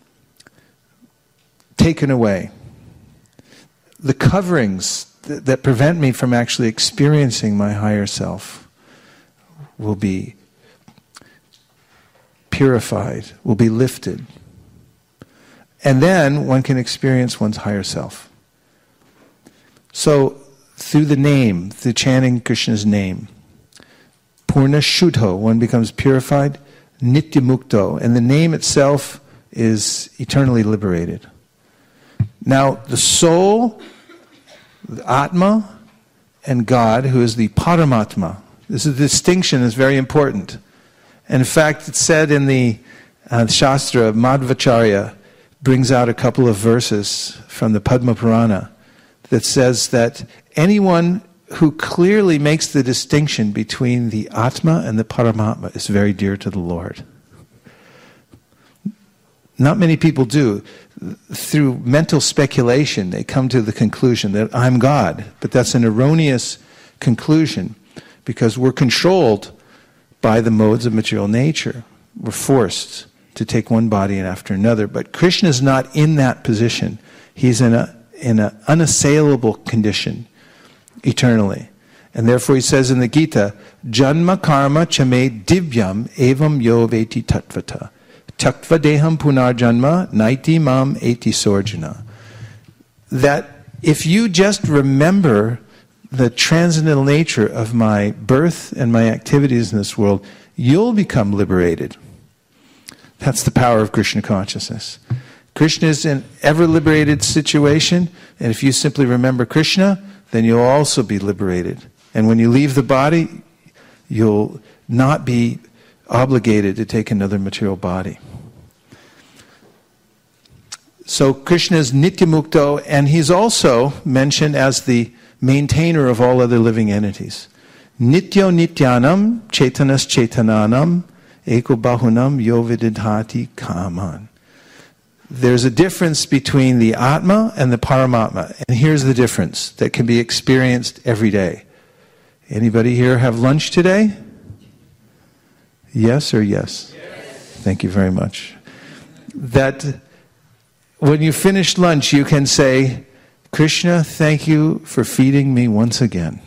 taken away. The coverings th- that prevent me from actually experiencing my higher self will be purified, will be lifted. And then one can experience one's higher self. So, through the name, through chanting Krishna's name, Purna Shuddho, one becomes purified, Nitya Mukto, and the name itself is eternally liberated. Now, the soul The Atma and God, who is the Paramatma. This is a distinction that's very important. And in fact, it's said in the uh, Shastra, Madhvacharya brings out a couple of verses from the Padma Purana that says that anyone who clearly makes the distinction between the Atma and the Paramatma is very dear to the Lord. Not many people do. Through mental speculation, they come to the conclusion that I'm God. But that's an erroneous conclusion because we're controlled by the modes of material nature. We're forced to take one body after another. But Krishna is not in that position. He's in a in an unassailable condition eternally. And therefore he says in the Gita, Janma karma chame divyam evam yo veti tatvata. Taktva deham punarjanma naiti mam eti sorjana. That if you just remember the transcendental nature of my birth and my activities in this world, you'll become liberated. That's the power of Krishna consciousness. Krishna is in ever liberated situation, and if you simply remember Krishna, then you'll also be liberated. And when you leave the body, you'll not be obligated to take another material body. So Krishna is Nityamukto, and he's also mentioned as the maintainer of all other living entities. Nityo Nityanam Chaitanas Chaitananam Eko Bahunam Yo Vididhati Kaman. There's a difference between the Atma and the Paramatma. And here's the difference that can be experienced every day. Anybody here have lunch today? Yes or yes? Yes. Thank you very much. That when you finish lunch, you can say, Krishna, thank you for feeding me once again.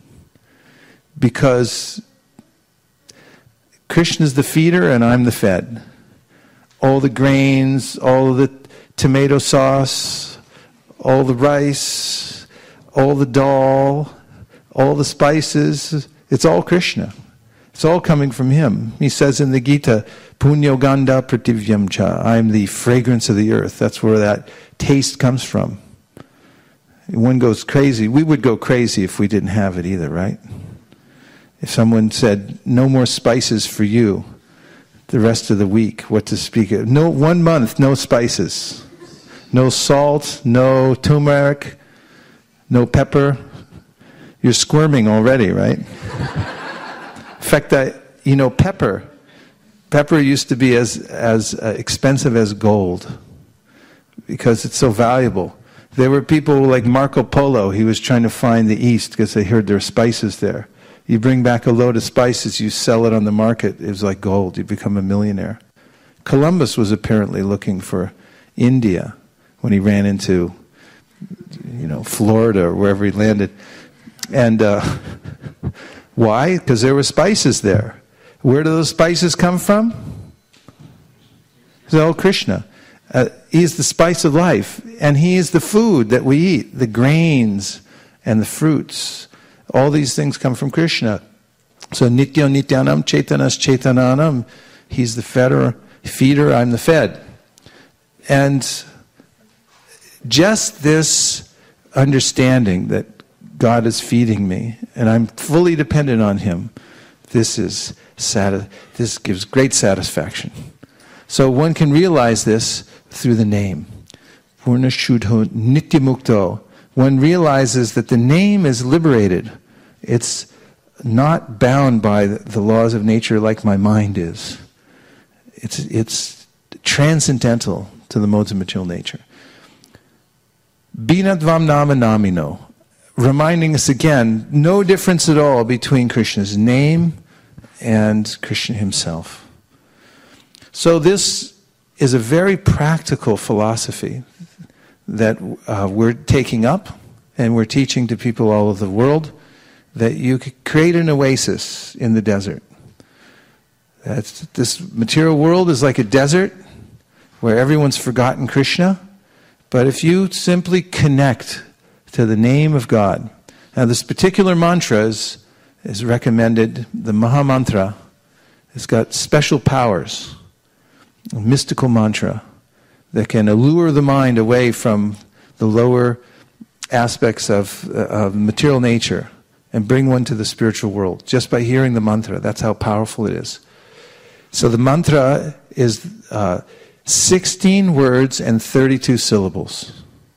Because Krishna's the feeder and I'm the fed. All the grains, all the tomato sauce, all the rice, all the dal, all the spices, it's all Krishna. It's all coming from him. He says in the Gita, Punyo Gandha Prativyam Cha, I am the fragrance of the earth. That's where that taste comes from. One goes crazy. We would go crazy if we didn't have it either, right? If someone said, no more spices for you the rest of the week, what to speak of. No, one month, no spices. No salt, no turmeric, no pepper. You're squirming already, right? In fact, I, you know, pepper. Pepper used to be as, as uh, expensive as gold because it's so valuable. There were people like Marco Polo. He was trying to find the East because they heard there were spices there. You bring back a load of spices, you sell it on the market, it was like gold. You become a millionaire. Columbus was apparently looking for India when he ran into, you know, Florida or wherever he landed. And uh, why? Because there were spices there. Where do those spices come from? It's all Krishna. Uh, he is the spice of life, and he is the food that we eat, the grains and the fruits. All these things come from Krishna. So Nityo Nityanam Chaitanas Chaitananam, he's the feeder, feeder, I'm the fed. And just this understanding that God is feeding me and I'm fully dependent on him, this is sati- this gives great satisfaction. So one can realize this through the name. Purna Shuddho Nityamukto. One realizes that the name is liberated. It's not bound by the laws of nature like my mind is. It's, it's transcendental to the modes of material nature. Binatvam nama namino. Reminding us again, no difference at all between Krishna's name and Krishna himself. So this is a very practical philosophy that uh, we're taking up and we're teaching to people all over the world, that you could create an oasis in the desert. That's, this material world is like a desert where everyone's forgotten Krishna, but if you simply connect to the name of God. Now this particular mantra is, is recommended, the Maha Mantra. It's got special powers, a mystical mantra that can allure the mind away from the lower aspects of, uh, of material nature and bring one to the spiritual world just by hearing the mantra. That's how powerful it is. So the mantra is uh, sixteen words and thirty-two syllables.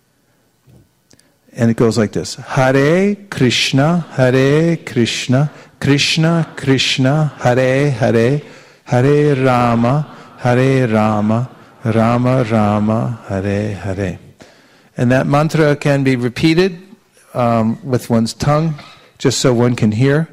And it goes like this. Hare Krishna, Hare Krishna, Krishna Krishna, Hare Hare, Hare Rama, Hare Rama, Rama Rama, Hare Hare. And that mantra can be repeated um, with one's tongue, just so one can hear.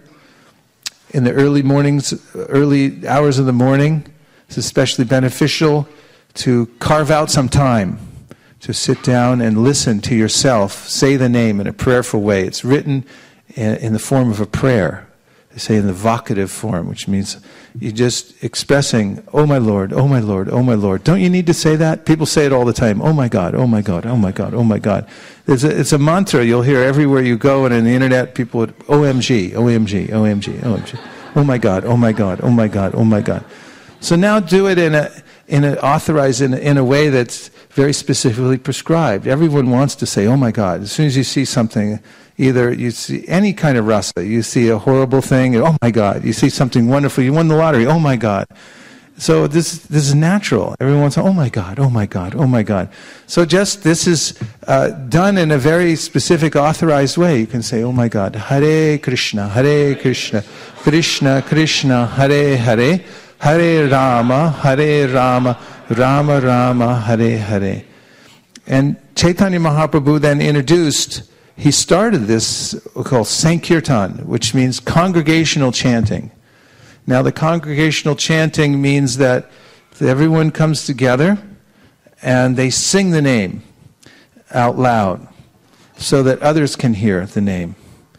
In the early mornings, early hours of the morning, it's especially beneficial to carve out some time to sit down and listen to yourself say the name in a prayerful way. It's written in, in the form of a prayer. They say in the vocative form, which means you're just expressing, oh my Lord, oh my Lord, oh my Lord. Don't you need to say that? People say it all the time. Oh my God, oh my God, oh my God, oh my God. It's a, it's a mantra you'll hear everywhere you go, and on the internet people would, O M G, O M G, O M G, O M G. Oh my God, oh my God, oh my God, oh my God. So now do it in a, in a authorized, in a, in a way that's very specifically prescribed. Everyone wants to say, oh my God. As soon as you see something, either you see any kind of rasa, you see a horrible thing, oh my God. You see something wonderful, you won the lottery, oh my God. So this this is natural. Everyone wants to, oh my God, oh my God, oh my God. So just, this is uh, done in a very specific, authorized way. You can say, oh my God, Hare Krishna, Hare Krishna, Krishna Krishna, Hare Hare, Hare Rama, Hare Rama, Rama Rama, Hare Hare. And Chaitanya Mahaprabhu then introduced, he started this called Sankirtan, which means congregational chanting. Now the congregational chanting means that everyone comes together and they sing the name out loud so that others can hear the name.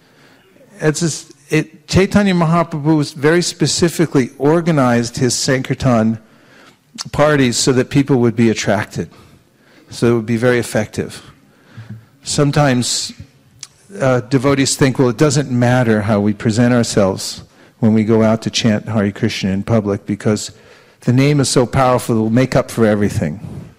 It's just, it, Chaitanya Mahaprabhu very specifically organized his Sankirtan parties so that people would be attracted, so it would be very effective. Sometimes uh, devotees think, well, it doesn't matter how we present ourselves when we go out to chant Hare Krishna in public because the name is so powerful it will make up for everything.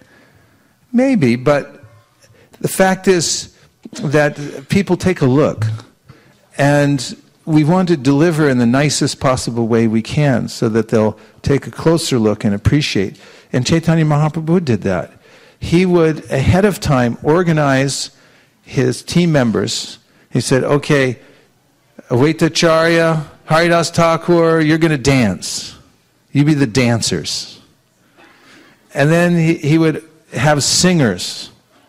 Maybe, but the fact is that people take a look, and we want to deliver in the nicest possible way we can so that they'll take a closer look and appreciate. And Chaitanya Mahaprabhu did that. He would, ahead of time, organize his team members. He said, okay, Avaitacharya, Haridas Thakur, you're going to dance. You be the dancers. And then he, he would have singers.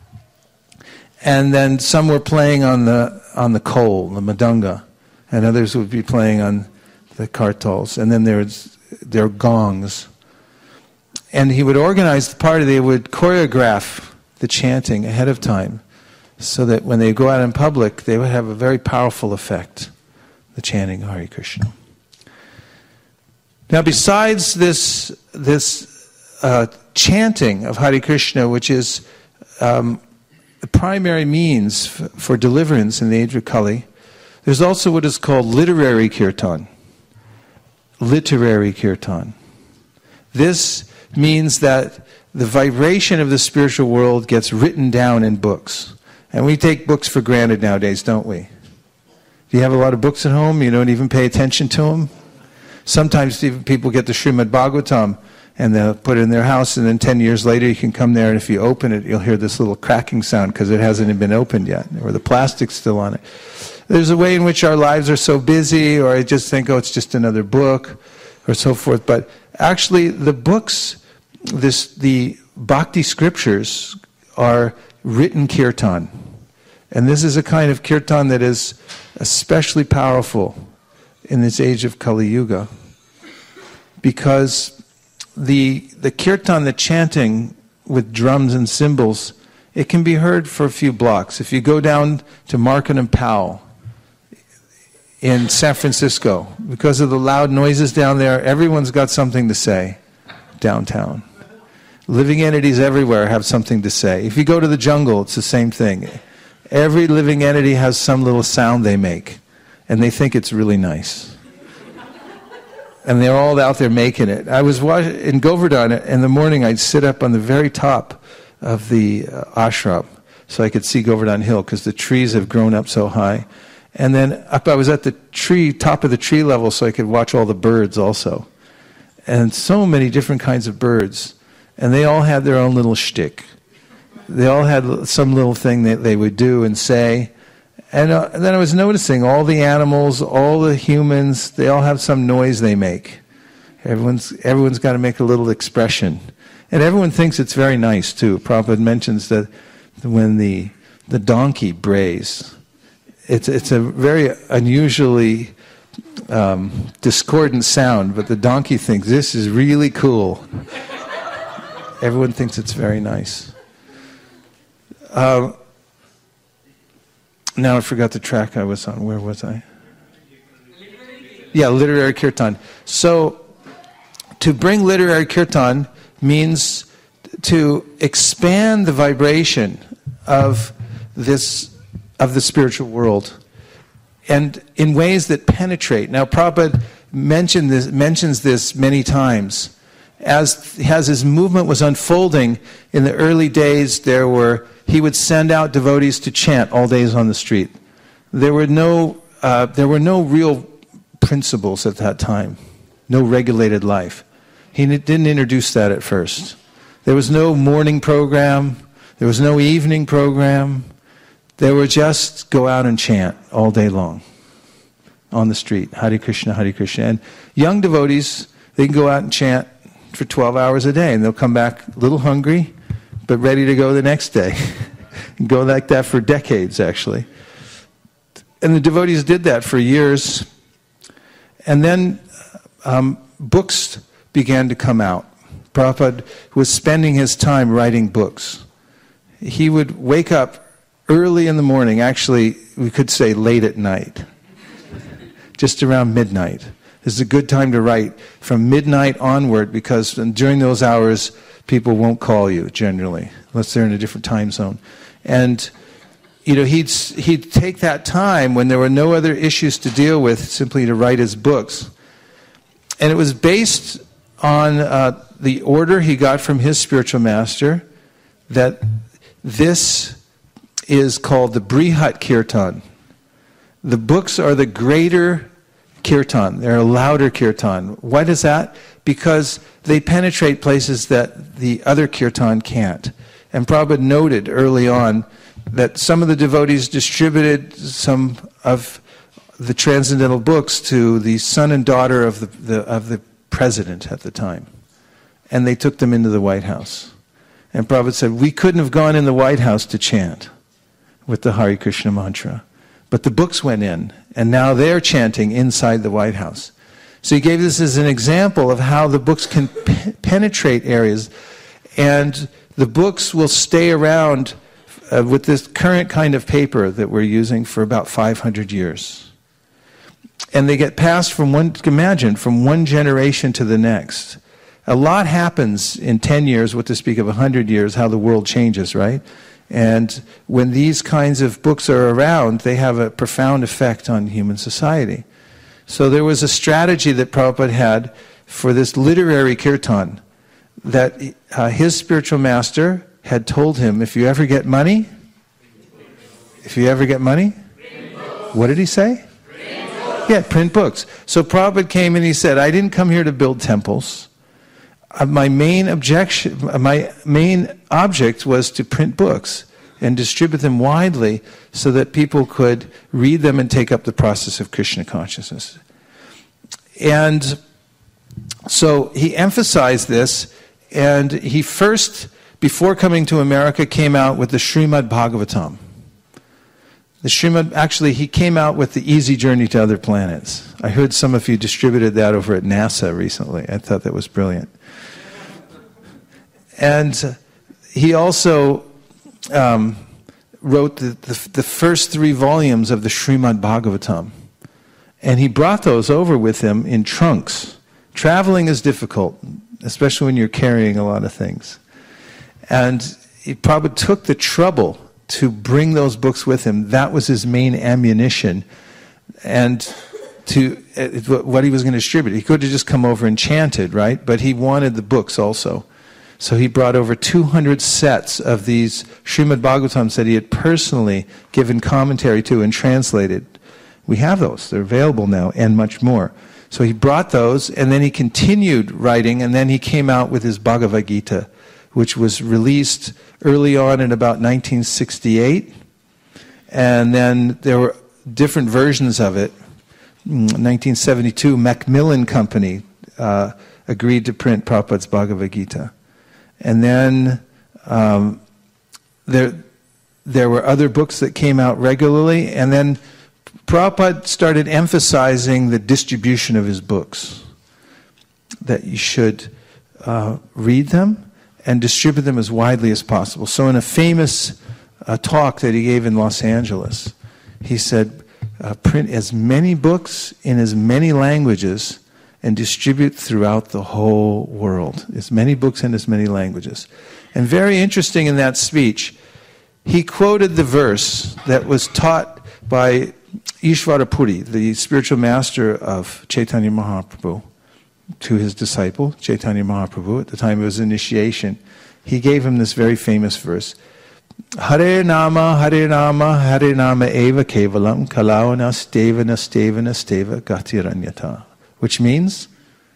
And then some were playing on the on the kol, the madanga. And others would be playing on the kartals. And then there was their gongs. And he would organize the party. They would choreograph the chanting ahead of time so that when they go out in public, they would have a very powerful effect, the chanting Hare Krishna. Now, besides this this uh, chanting of Hare Krishna, which is um, the primary means f- for deliverance in the age of Kali, there's also what is called literary kirtan. Literary kirtan. This means that the vibration of the spiritual world gets written down in books. And we take books for granted nowadays, don't we? Do you have a lot of books at home? You don't even pay attention to them? Sometimes even people get the Srimad Bhagavatam and they'll put it in their house, and then ten years later you can come there, and if you open it, you'll hear this little cracking sound because it hasn't even been opened yet, or the plastic's still on it. There's a way in which our lives are so busy, or I just think, oh, it's just another book, or so forth. But actually, the books, this the bhakti scriptures, are written kirtan. And this is a kind of kirtan that is especially powerful in this age of Kali Yuga. Because the the kirtan, the chanting with drums and cymbals, it can be heard for a few blocks. If you go down to Market and Powell in San Francisco, because of the loud noises down there, everyone's got something to say downtown. Living entities everywhere have something to say. If you go to the jungle, it's the same thing. Every living entity has some little sound they make, and they think it's really nice. And they're all out there making it. I was watching, in Govardhan in the morning, I'd sit up on the very top of the uh, ashram so I could see Govardhan Hill because the trees have grown up so high. And then up, I was at the tree, top of the tree level, so I could watch all the birds also. And so many different kinds of birds. And they all had their own little shtick. They all had some little thing that they would do and say. And, uh, and then I was noticing all the animals, all the humans, they all have some noise they make. Everyone's everyone's got to make a little expression. And everyone thinks it's very nice, too. Prabhupada mentions that when the the donkey brays, It's it's a very unusually um, discordant sound, but the donkey thinks this is really cool. Everyone thinks it's very nice. Uh, now I forgot the track I was on. Where was I? Yeah, literary kirtan. So to bring literary kirtan means to expand the vibration of this of the spiritual world, and in ways that penetrate. Now, Prabhupada mentioned this, mentions this many times. As, as his movement was unfolding in the early days, there were he would send out devotees to chant all days on the street. There were no uh, there were no real principles at that time, no regulated life. He didn't introduce that at first. There was no morning program. There was no evening program. They were just go out and chant all day long on the street, Hare Krishna, Hare Krishna. And young devotees, they can go out and chant for twelve hours a day, and they'll come back a little hungry, but ready to go the next day. Go like that for decades, actually. And the devotees did that for years. And then um, books began to come out. Prabhupada was spending his time writing books. He would wake up early in the morning, actually, we could say late at night, just around midnight. This is a good time to write from midnight onward, because during those hours, people won't call you, generally, unless they're in a different time zone. And, you know, he'd, he'd take that time when there were no other issues to deal with, simply to write his books. And it was based on uh, the order he got from his spiritual master, that this is called the Brihat Kirtan. The books are the greater kirtan. They're a louder kirtan. Why does that? Because they penetrate places that the other kirtan can't. And Prabhupada noted early on that some of the devotees distributed some of the transcendental books to the son and daughter of the, the of the president at the time. And they took them into the White House. And Prabhupada said, we couldn't have gone in the White House to chant with the Hare Krishna mantra. But the books went in, and now they're chanting inside the White House. So he gave this as an example of how the books can pe- penetrate areas, and the books will stay around uh, with this current kind of paper that we're using for about five hundred years. And they get passed from one, imagine, from one generation to the next. A lot happens in ten years, what to speak of one hundred years, how the world changes, right? And when these kinds of books are around, they have a profound effect on human society. So there was a strategy that Prabhupada had for this literary kirtan, that uh, his spiritual master had told him, if you ever get money, if you ever get money, what did he say? Print yeah, print books. So Prabhupada came and he said, I didn't come here to build temples. Uh, my main objection, my main object was to print books and distribute them widely so that people could read them and take up the process of Krishna consciousness. And so he emphasized this, and he first, before coming to America, came out with the Srimad Bhagavatam. The Srimad, actually, he came out with the Easy Journey to Other Planets. I heard some of you distributed that over at NASA recently. I thought that was brilliant. And he also um, wrote the, the, the first three volumes of the Srimad Bhagavatam. And he brought those over with him in trunks. Traveling is difficult, especially when you're carrying a lot of things. And he probably took the trouble to bring those books with him. That was his main ammunition. And to uh, what he was going to distribute. He could have just come over and chanted, right? But he wanted the books also. So he brought over two hundred sets of these Srimad Bhagavatams that he had personally given commentary to and translated. We have those. They're available now, and much more. So he brought those, and then he continued writing, and then he came out with his Bhagavad Gita, which was released early on in about nineteen sixty-eight. And then there were different versions of it. In nineteen seventy-two, Macmillan Company uh, agreed to print Prabhupada's Bhagavad Gita. And then um, there, there were other books that came out regularly, and then Prabhupada started emphasizing the distribution of his books, that you should uh, read them and distribute them as widely as possible. So in a famous uh, talk that he gave in Los Angeles, he said, uh, print as many books in as many languages and distribute throughout the whole world. As many books in as many languages. And very interesting in that speech, he quoted the verse that was taught by Ishvara Puri, the spiritual master of Chaitanya Mahaprabhu, to his disciple, Chaitanya Mahaprabhu, at the time of his initiation. He gave him this very famous verse, Hare Nama, Hare Nama, Hare Nama Eva Kevalam, Kalavana Stevana Stevana Steva Gatiranyata. Which means,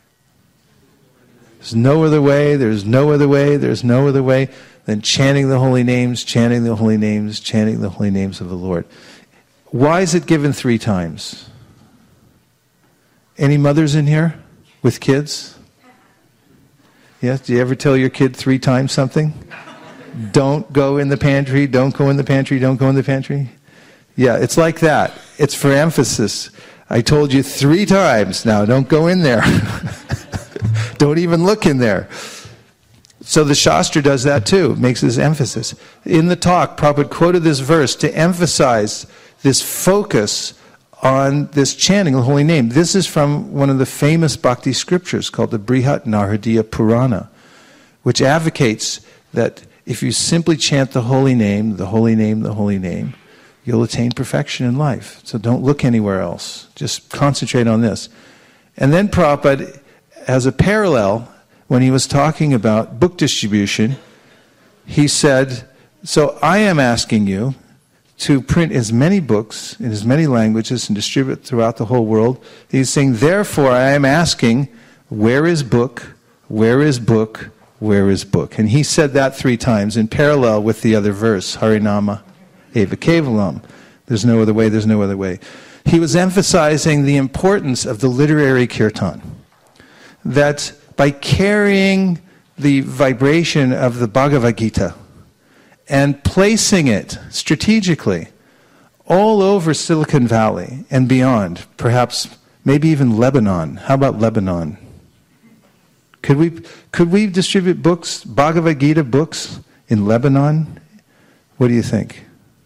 there's no other way, there's no other way, there's no other way than chanting the holy names, chanting the holy names, chanting the holy names of the Lord. Why is it given three times? Any mothers in here with kids? Yes? Do you ever tell your kid three times something? Don't go in the pantry, don't go in the pantry, don't go in the pantry. Yeah, it's like that. It's for emphasis. I told you three times now, don't go in there. Don't even look in there. So the Shastra does that too, makes this emphasis. In the talk, Prabhupada quoted this verse to emphasize this focus on this chanting of the holy name. This is from one of the famous bhakti scriptures called the Brihat Naradiya Purana, which advocates that if you simply chant the holy name, the holy name, the holy name, you'll attain perfection in life. So don't look anywhere else. Just concentrate on this. And then Prabhupada, as a parallel, when he was talking about book distribution, he said, so I am asking you to print as many books in as many languages and distribute throughout the whole world. He's saying, therefore, I am asking, where is book? Where is book? Where is book? And he said that three times in parallel with the other verse, Harinama Eva Kevalam. There's no other way, there's no other way. He was emphasizing the importance of the literary kirtan. That by carrying the vibration of the Bhagavad Gita and placing it strategically all over Silicon Valley and beyond, perhaps maybe even Lebanon. How about Lebanon? Could we could we distribute books, Bhagavad Gita books in Lebanon? What do you think?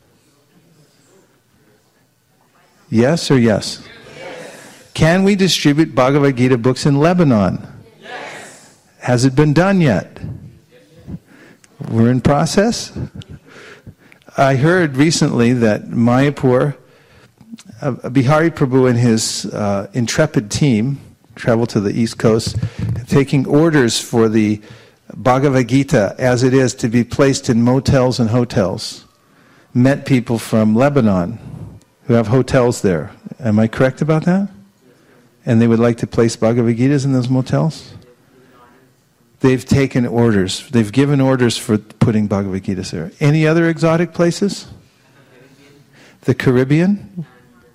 Yes or yes? Yes. Can we distribute Bhagavad Gita books in Lebanon? Yes. Has it been done yet? Yes. We're in process. I heard recently that Mayapur, uh, Bihari Prabhu and his uh, intrepid team traveled to the East Coast, taking orders for the Bhagavad Gita as it is to be placed in motels and hotels. Met people from Lebanon who have hotels there. Am I correct about that? And they would like to place Bhagavad Gitas in those motels? They've taken orders. They've given orders for putting Bhagavad Gitas there. Any other exotic places? The Caribbean?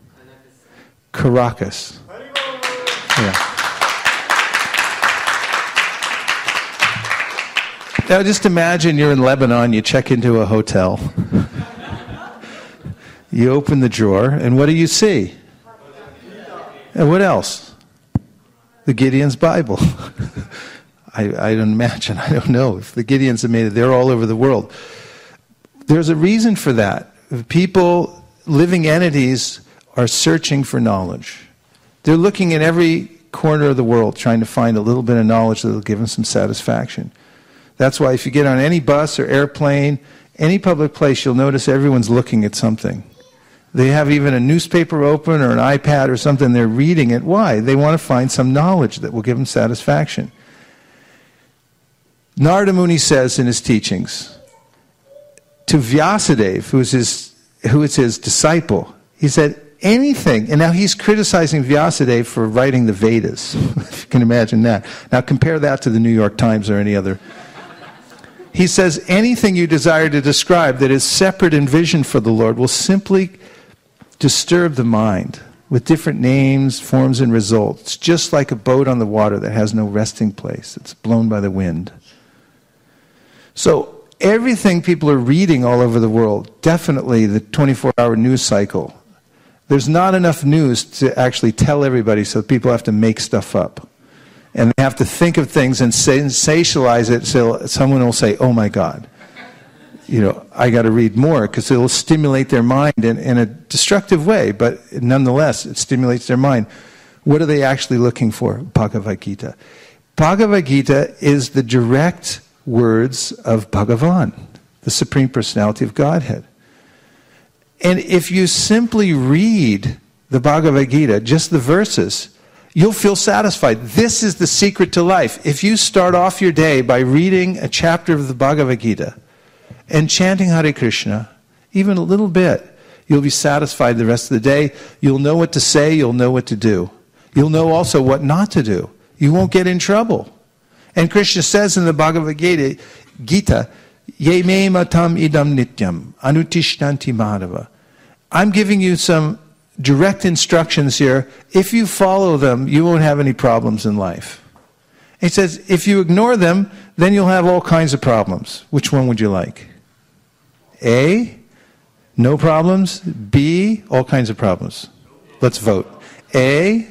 Caracas. Yeah. Now just imagine you're in Lebanon, you check into a hotel. You open the drawer, and what do you see? And what else? The Gideon's Bible. I, I don't imagine, I don't know. If the Gideons have made it, they're all over the world. There's a reason for that. People, living entities, are searching for knowledge. They're looking in every corner of the world, trying to find a little bit of knowledge that will give them some satisfaction. That's why if you get on any bus or airplane, any public place, you'll notice everyone's looking at something. They have even a newspaper open or an iPad or something, they're reading it. Why? They want to find some knowledge that will give them satisfaction. Narada Muni says in his teachings to Vyasadeva, who is his, who is his disciple, he said, anything, and now he's criticizing Vyasadeva for writing the Vedas, if you can imagine that. Now compare that to the New York Times or any other. He says, anything you desire to describe that is separate in vision for the Lord will simply disturb the mind with different names, forms, and results. It's just like a boat on the water that has no resting place. It's blown by the wind. So everything people are reading all over the world, definitely the twenty-four hour news cycle, there's not enough news to actually tell everybody, so people have to make stuff up. And they have to think of things and sensationalize it so someone will say, oh my God, you know, I got to read more, because it'll stimulate their mind in, in a destructive way, but nonetheless, it stimulates their mind. What are they actually looking for? Bhagavad Gita. Bhagavad Gita is the direct words of Bhagavan, the Supreme Personality of Godhead. And if you simply read the Bhagavad Gita, just the verses, you'll feel satisfied. This is the secret to life. If you start off your day by reading a chapter of the Bhagavad Gita and chanting Hare Krishna, even a little bit, you'll be satisfied the rest of the day. You'll know what to say. You'll know what to do. You'll know also what not to do. You won't get in trouble. And Krishna says in the Bhagavad Gita, Gita, Ye me matam idam nityam, anutishtanti madhava. I'm giving you some direct instructions here. If you follow them, you won't have any problems in life. He says, if you ignore them, then you'll have all kinds of problems. Which one would you like? A, no problems. B, all kinds of problems. Let's vote. A,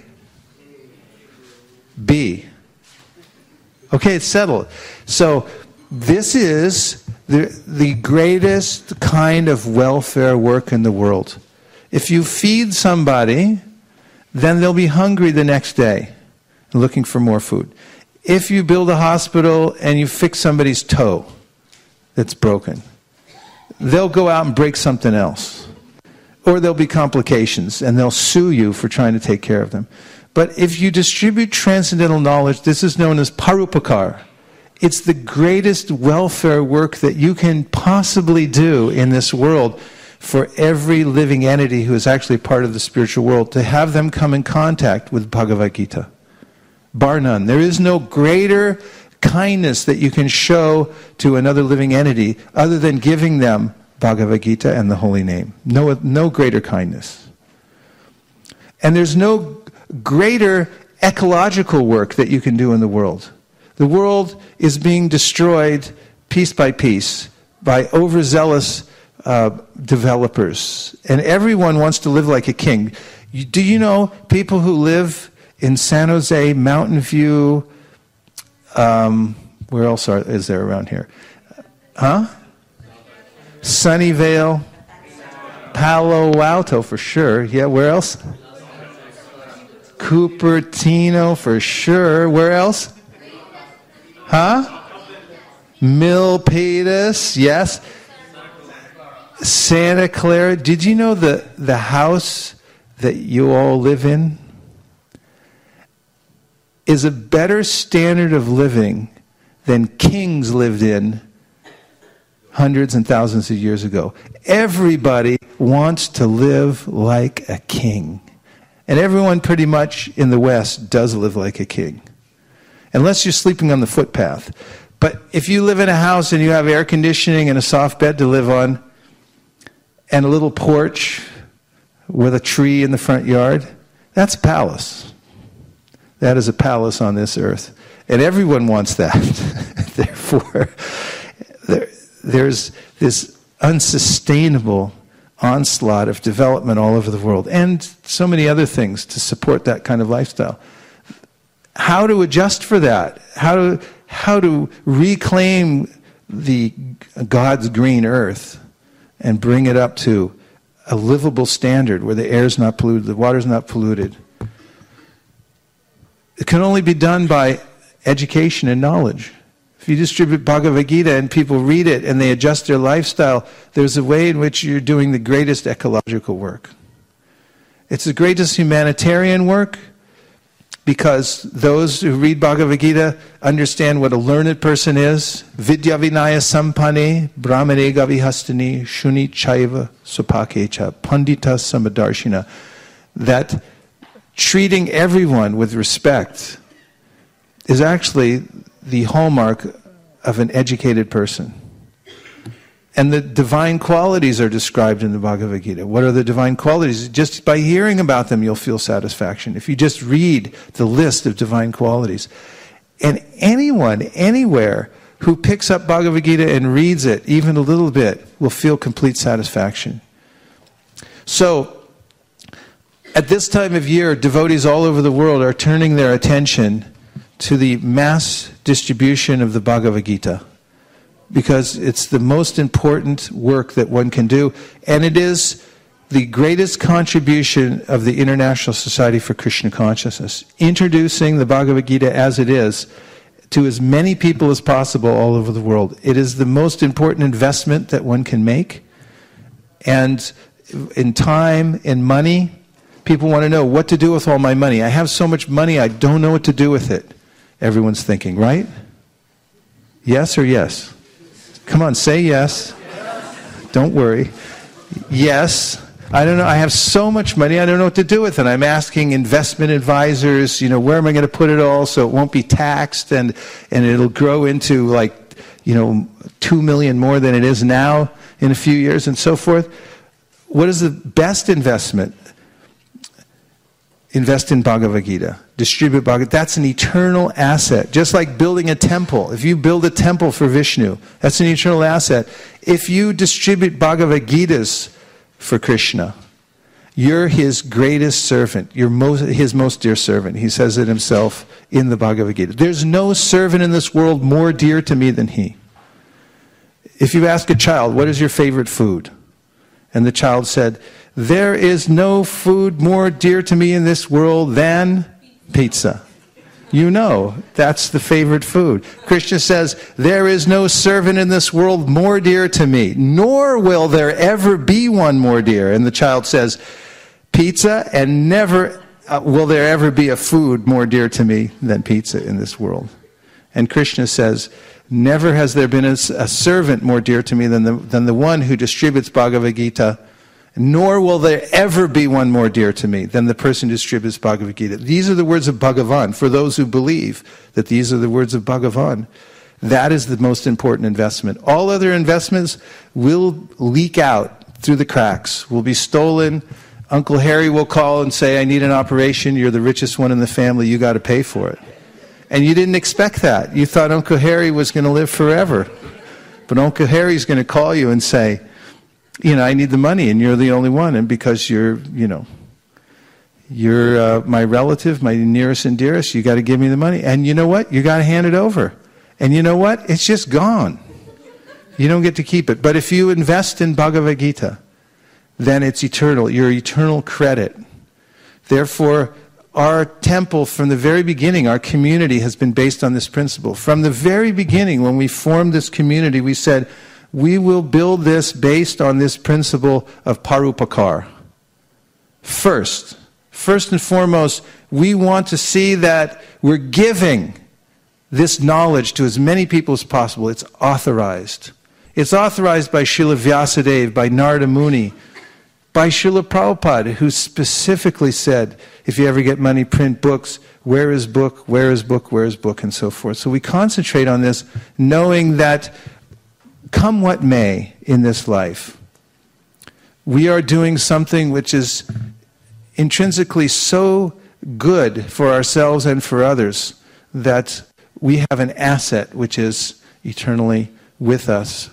B. Okay, it's settled. So this is the, the greatest kind of welfare work in the world. If you feed somebody, then they'll be hungry the next day, looking for more food. If you build a hospital and you fix somebody's toe that's broken, they'll go out and break something else. Or there'll be complications, and they'll sue you for trying to take care of them. But if you distribute transcendental knowledge, this is known as parupakar. It's the greatest welfare work that you can possibly do in this world for every living entity who is actually part of the spiritual world, to have them come in contact with Bhagavad Gita. Bar none. There is no greater kindness that you can show to another living entity other than giving them Bhagavad Gita and the holy name. No, no greater kindness. And there's no greater ecological work that you can do in the world. The world is being destroyed piece by piece by overzealous uh, developers. And everyone wants to live like a king. You, do you know people who live in San Jose, Mountain View, um, where else are, is there around here? Huh? Sunnyvale, Palo Alto for sure. Yeah, where else? Cupertino for sure. Where else? Huh? Milpitas, yes. Santa Clara. Did you know the, the house that you all live in is a better standard of living than kings lived in hundreds and thousands of years ago? Everybody wants to live like a king. And everyone pretty much in the West does live like a king. Unless you're sleeping on the footpath. But if you live in a house and you have air conditioning and a soft bed to live on, and a little porch with a tree in the front yard, that's a palace. That is a palace on this earth. And everyone wants that. Therefore, there, there's this unsustainable onslaught of development all over the world, and so many other things to support that kind of lifestyle. How to adjust for that? How to how to reclaim the God's green earth and bring it up to a livable standard where the air's not polluted, the water's not polluted. It can only be done by education and knowledge. If you distribute Bhagavad Gita and people read it and they adjust their lifestyle, there's a way in which you're doing the greatest ecological work. It's the greatest humanitarian work. because those who read Bhagavad Gita understand what a learned person is. Vidya vinaya sampane brahmane gavihastani shuni chaiva supakecha pandita samadarshina. That treating everyone with respect is actually the hallmark of an educated person. And the divine qualities are described in the Bhagavad Gita. What are the divine qualities? Just by hearing about them, you'll feel satisfaction. If you just read the list of divine qualities. And anyone, anywhere, who picks up Bhagavad Gita and reads it, even a little bit, will feel complete satisfaction. So, at this time of year, devotees all over the world are turning their attention to the mass distribution of the Bhagavad Gita, because it's the most important work that one can do, and it is the greatest contribution of the International Society for Krishna Consciousness, introducing the Bhagavad Gita as it is to as many people as possible all over the world. It is the most important investment that one can make, and in time, in money, people want to know what to do with all my money. I have so much money, I don't know what to do with it. Everyone's thinking, right? Yes or yes? Come on, say yes. Don't worry. Yes. I don't know. I have so much money, I don't know what to do with it. I'm asking investment advisors, you know, where am I going to put it all so it won't be taxed and, and it'll grow into like, you know, two million more than it is now in a few years and so forth. What is the best investment? Invest in Bhagavad Gita. Distribute Bhagavad Gita. That's an eternal asset. Just like building a temple. If you build a temple for Vishnu, that's an eternal asset. If you distribute Bhagavad Gitas for Krishna, you're his greatest servant. You're most, his most dear servant. He says it himself in the Bhagavad Gita. There's no servant in this world more dear to me than he. If you ask a child, what is your favorite food? And the child said, there is no food more dear to me in this world than pizza. You know, that's the favorite food. Krishna says, there is no servant in this world more dear to me, nor will there ever be one more dear. And the child says, pizza, and never uh, will there ever be a food more dear to me than pizza in this world. And Krishna says, never has there been a, a servant more dear to me than the, than the one who distributes Bhagavad Gita, nor will there ever be one more dear to me than the person who distributes Bhagavad Gita. These are the words of Bhagavan, for those who believe that these are the words of Bhagavan. That is the most important investment. All other investments will leak out through the cracks, will be stolen. Uncle Harry will call and say, I need an operation, you're the richest one in the family, you got to pay for it. And you didn't expect that. You thought Uncle Harry was going to live forever. But Uncle Harry's going to call you and say, you know, I need the money, and you're the only one, and because you're, you know, you're uh, my relative, my nearest and dearest, you got to give me the money. And you know what? You got to hand it over. And you know what? It's just gone. You don't get to keep it. But if you invest in Bhagavad Gita, then it's eternal. Your eternal credit. Therefore, our temple from the very beginning, our community has been based on this principle. From the very beginning, when we formed this community, we said, we will build this based on this principle of parupakar. First, first and foremost, we want to see that we're giving this knowledge to as many people as possible. It's authorized. It's authorized by Srila Vyasadeva, by Narada Muni, by Srila Prabhupada, who specifically said, if you ever get money, print books, where is book, where is book, where is book, and so forth. So we concentrate on this, knowing that come what may in this life, we are doing something which is intrinsically so good for ourselves and for others that we have an asset which is eternally with us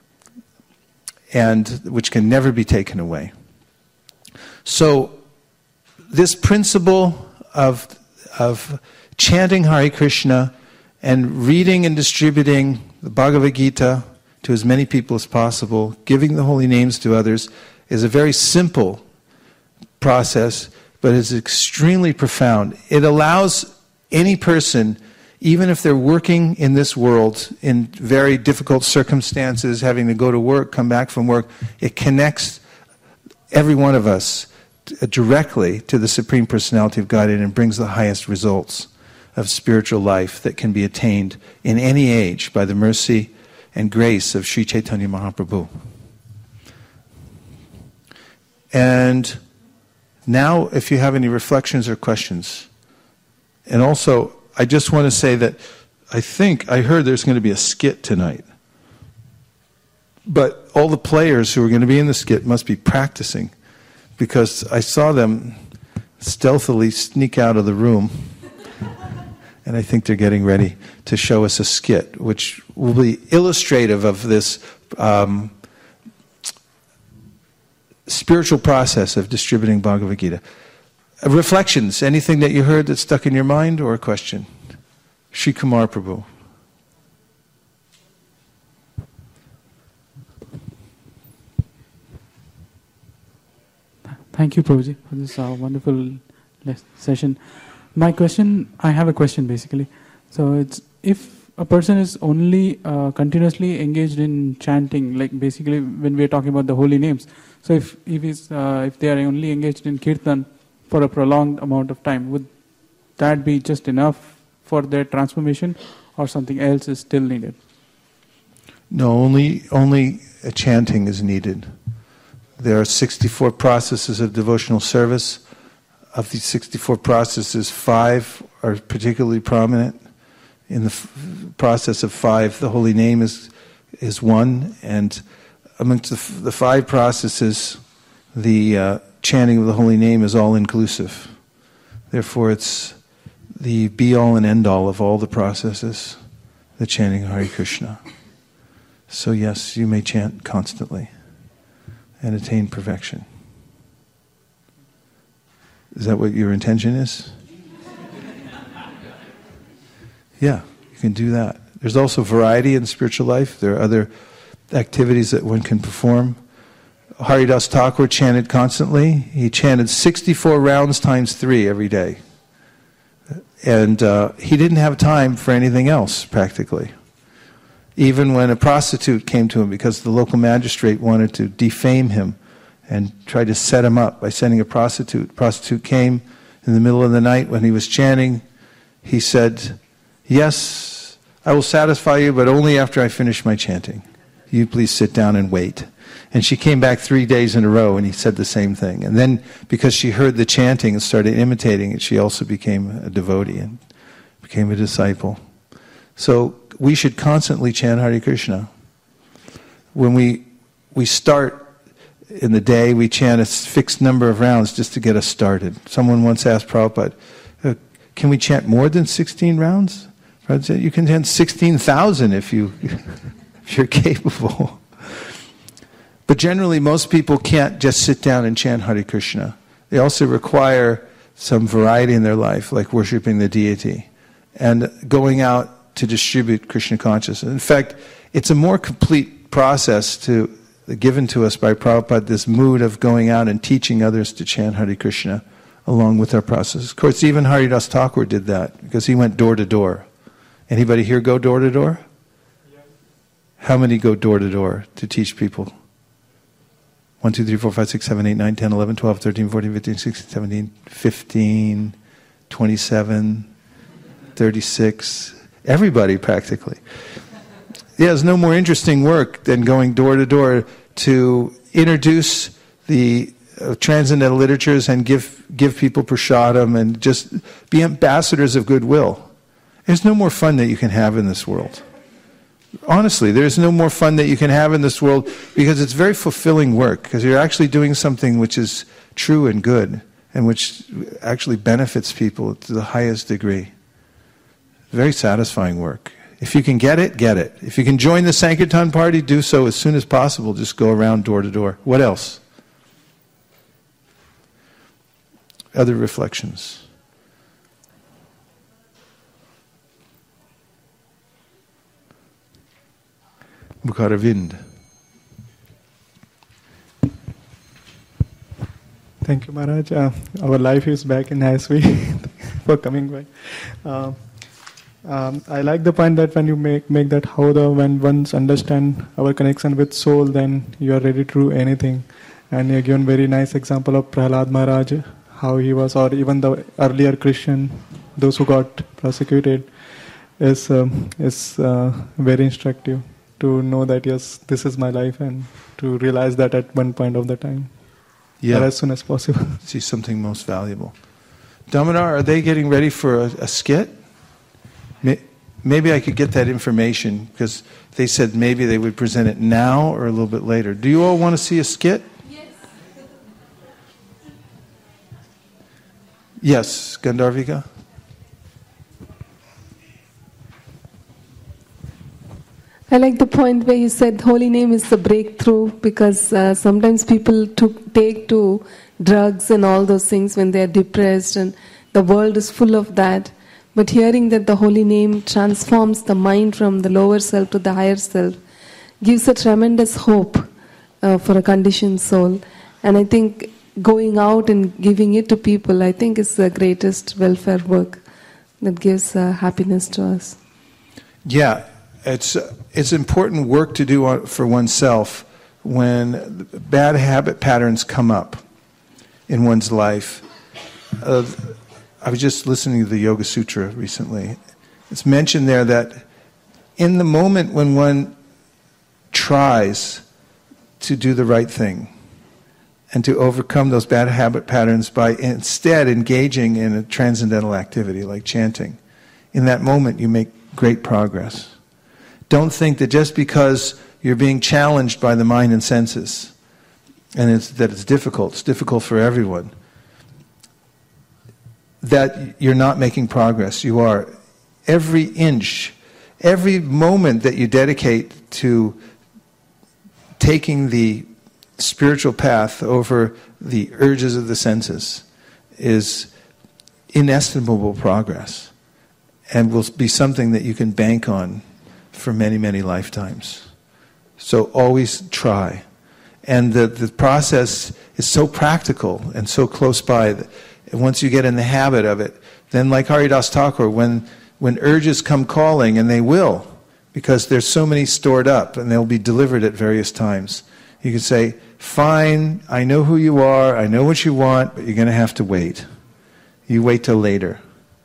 and which can never be taken away. So this principle of, of chanting Hare Krishna and reading and distributing the Bhagavad Gita to as many people as possible, giving the holy names to others, is a very simple process, but is extremely profound. It allows any person, even if they're working in this world in very difficult circumstances, having to go to work, come back from work, it connects every one of us directly to the Supreme Personality of Godhead and brings the highest results of spiritual life that can be attained in any age by the mercy and grace of Sri Chaitanya Mahaprabhu. And now, if you have any reflections or questions, and also, I just want to say that I think, I heard there's going to be a skit tonight. But all the players who are going to be in the skit must be practicing, because I saw them stealthily sneak out of the room, and I think they're getting ready to show us a skit, which will be illustrative of this um, spiritual process of distributing Bhagavad Gita. Uh, reflections, anything that you heard that stuck in your mind, or a question? Sri Kumar Prabhu. Thank you, Prabhuji, for this uh, wonderful session. My question, I have a question basically. So it's, if a person is only uh, continuously engaged in chanting, like basically when we are talking about the holy names, so if if, is, uh, if they are only engaged in kirtan for a prolonged amount of time, would that be just enough for their transformation, or something else is still needed? No, only only a chanting is needed. There are sixty-four processes of devotional service. Of these sixty-four processes, five are particularly prominent. In the f- process of five, the holy name is is one, and amongst the, f- the five processes, the uh, chanting of the holy name is all inclusive. Therefore, it's the be-all and end-all of all the processes, the chanting of Hare Krishna. So yes, you may chant constantly and attain perfection. Is that what your intention is? Yeah, you can do that. There's also variety in spiritual life. There are other activities that one can perform. Haridas Thakur chanted constantly. He chanted sixty-four rounds times three every day. And uh, he didn't have time for anything else, practically. Even when a prostitute came to him because the local magistrate wanted to defame him and tried to set him up by sending a prostitute. The prostitute came in the middle of the night when he was chanting. He said, "Yes, I will satisfy you, but only after I finish my chanting. You please sit down and wait." And she came back three days in a row, and he said the same thing. And then, because she heard the chanting and started imitating it, she also became a devotee and became a disciple. So we should constantly chant Hare Krishna. When we we start in the day, we chant a fixed number of rounds just to get us started. Someone once asked Prabhupada, uh, can we chant more than sixteen rounds? Prabhupada said, you can chant sixteen thousand if, you, if you're capable. But generally, most people can't just sit down and chant Hare Krishna. They also require some variety in their life, like worshiping the deity and going out to distribute Krishna consciousness. In fact, it's a more complete process to given to us by Prabhupada, this mood of going out and teaching others to chant Hare Krishna along with our process. Of course, even Haridas Thakur did that because he went door to door. Anybody here go door to door? Yes. How many go door to door to teach people? one, two, three, four, five, six, seven, eight, nine, ten, eleven, twelve, thirteen, fourteen, fifteen, sixteen, seventeen, fifteen, twenty-seven, thirty-six. Everybody practically. Yeah, there's no more interesting work than going door to door to introduce the uh, transcendental literatures and give give people prasadam and just be ambassadors of goodwill. There's no more fun that you can have in this world. Honestly, there's no more fun that you can have in this world because it's very fulfilling work, because you're actually doing something which is true and good and which actually benefits people to the highest degree. Very satisfying work. If you can get it, get it. If you can join the Sankirtan party, do so as soon as possible. Just go around door to door. What else? Other reflections? Mukharavind. Thank you, Maharaj. Uh, our life is back in nice way for coming by. Uh, um, I like the point that when you make make that how the when once understand our connection with soul, then you are ready to do anything. And you given very nice example of Prahlad Maharaj, how he was, or even the earlier Christian, those who got persecuted, is um, is uh, very instructive to know that yes, this is my life, and to realize that at one point of the time, Yeah. or as soon as possible. See something most valuable. Dominar, are they getting ready for a, a skit? May- Maybe I could get that information, because they said maybe they would present it now or a little bit later. Do you all want to see a skit? Yes. Yes, Gandharvika? I like the point where you said holy name is the breakthrough, because uh, sometimes people took, take to drugs and all those things when they are depressed, and the world is full of that. But hearing that the holy name transforms the mind from the lower self to the higher self gives a tremendous hope uh, for a conditioned soul. And I think going out and giving it to people, I think is the greatest welfare work that gives uh, happiness to us. Yeah, it's it's important work to do on- for oneself when bad habit patterns come up in one's life. Uh, I was just listening to the Yoga Sutra recently. It's mentioned there that in the moment when one tries to do the right thing and to overcome those bad habit patterns by instead engaging in a transcendental activity like chanting, in that moment you make great progress. Don't think that just because you're being challenged by the mind and senses, and it's, that it's difficult, it's difficult for everyone, that you're not making progress. You are. Every inch, every moment that you dedicate to taking the spiritual path over the urges of the senses is inestimable progress, and will be something that you can bank on for many, many lifetimes. So always try. And the, the process is so practical and so close by that once you get in the habit of it, then like Haridas Thakur, when, when urges come calling, and they will, because there's so many stored up and they'll be delivered at various times, you can say, fine, I know who you are, I know what you want, but you're going to have to wait. You wait till later.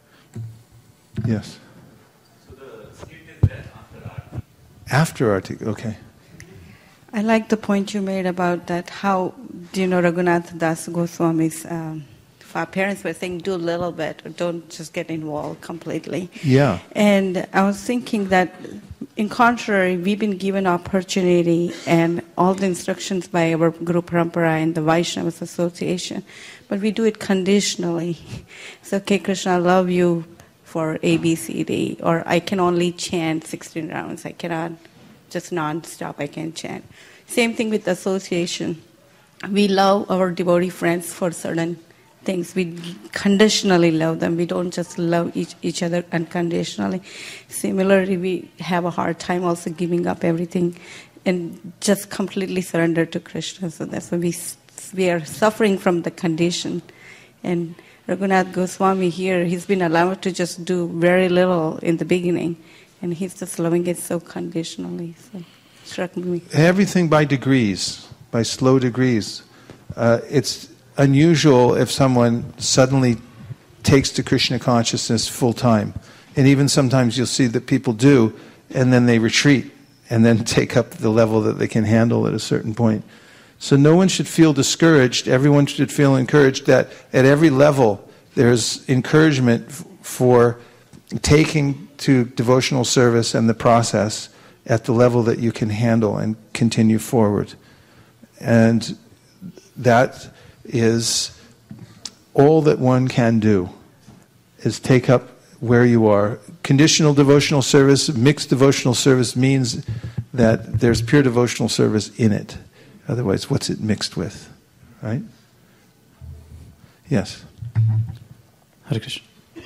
Yes? So the skit is there after Arti. After Arti, okay. I like the point you made about that, how, do you know, Raghunath Das Goswami's um, our parents were saying do a little bit, or don't just get involved completely. Yeah. And I was thinking that, in contrary, we've been given opportunity and all the instructions by our Guru Parampara and the Vaishnavas Association, but we do it conditionally. So, okay, Krishna, I love you for A, B, C, D, or I can only chant sixteen rounds. I cannot just non-stop, I can chant. Same thing with the association. We love our devotee friends for certain things. We conditionally love them. We don't just love each, each other unconditionally. Similarly, we have a hard time also giving up everything and just completely surrender to Krishna. So that's why we, we are suffering from the condition. And Raghunath Goswami here, he's been allowed to just do very little in the beginning, and he's just loving it so conditionally. So it struck me. Everything by degrees, by slow degrees. Uh, it's unusual if someone suddenly takes to Krishna consciousness full time. And even sometimes you'll see that people do, and then they retreat and then take up the level that they can handle at a certain point. So no one should feel discouraged. Everyone should feel encouraged that at every level there's encouragement f- for taking to devotional service and the process at the level that you can handle and continue forward. And that is all that one can do, is take up where you are. Conditional devotional service, mixed devotional service means that there's pure devotional service in it. Otherwise, what's it mixed with? Right? Yes. Hare Krishna.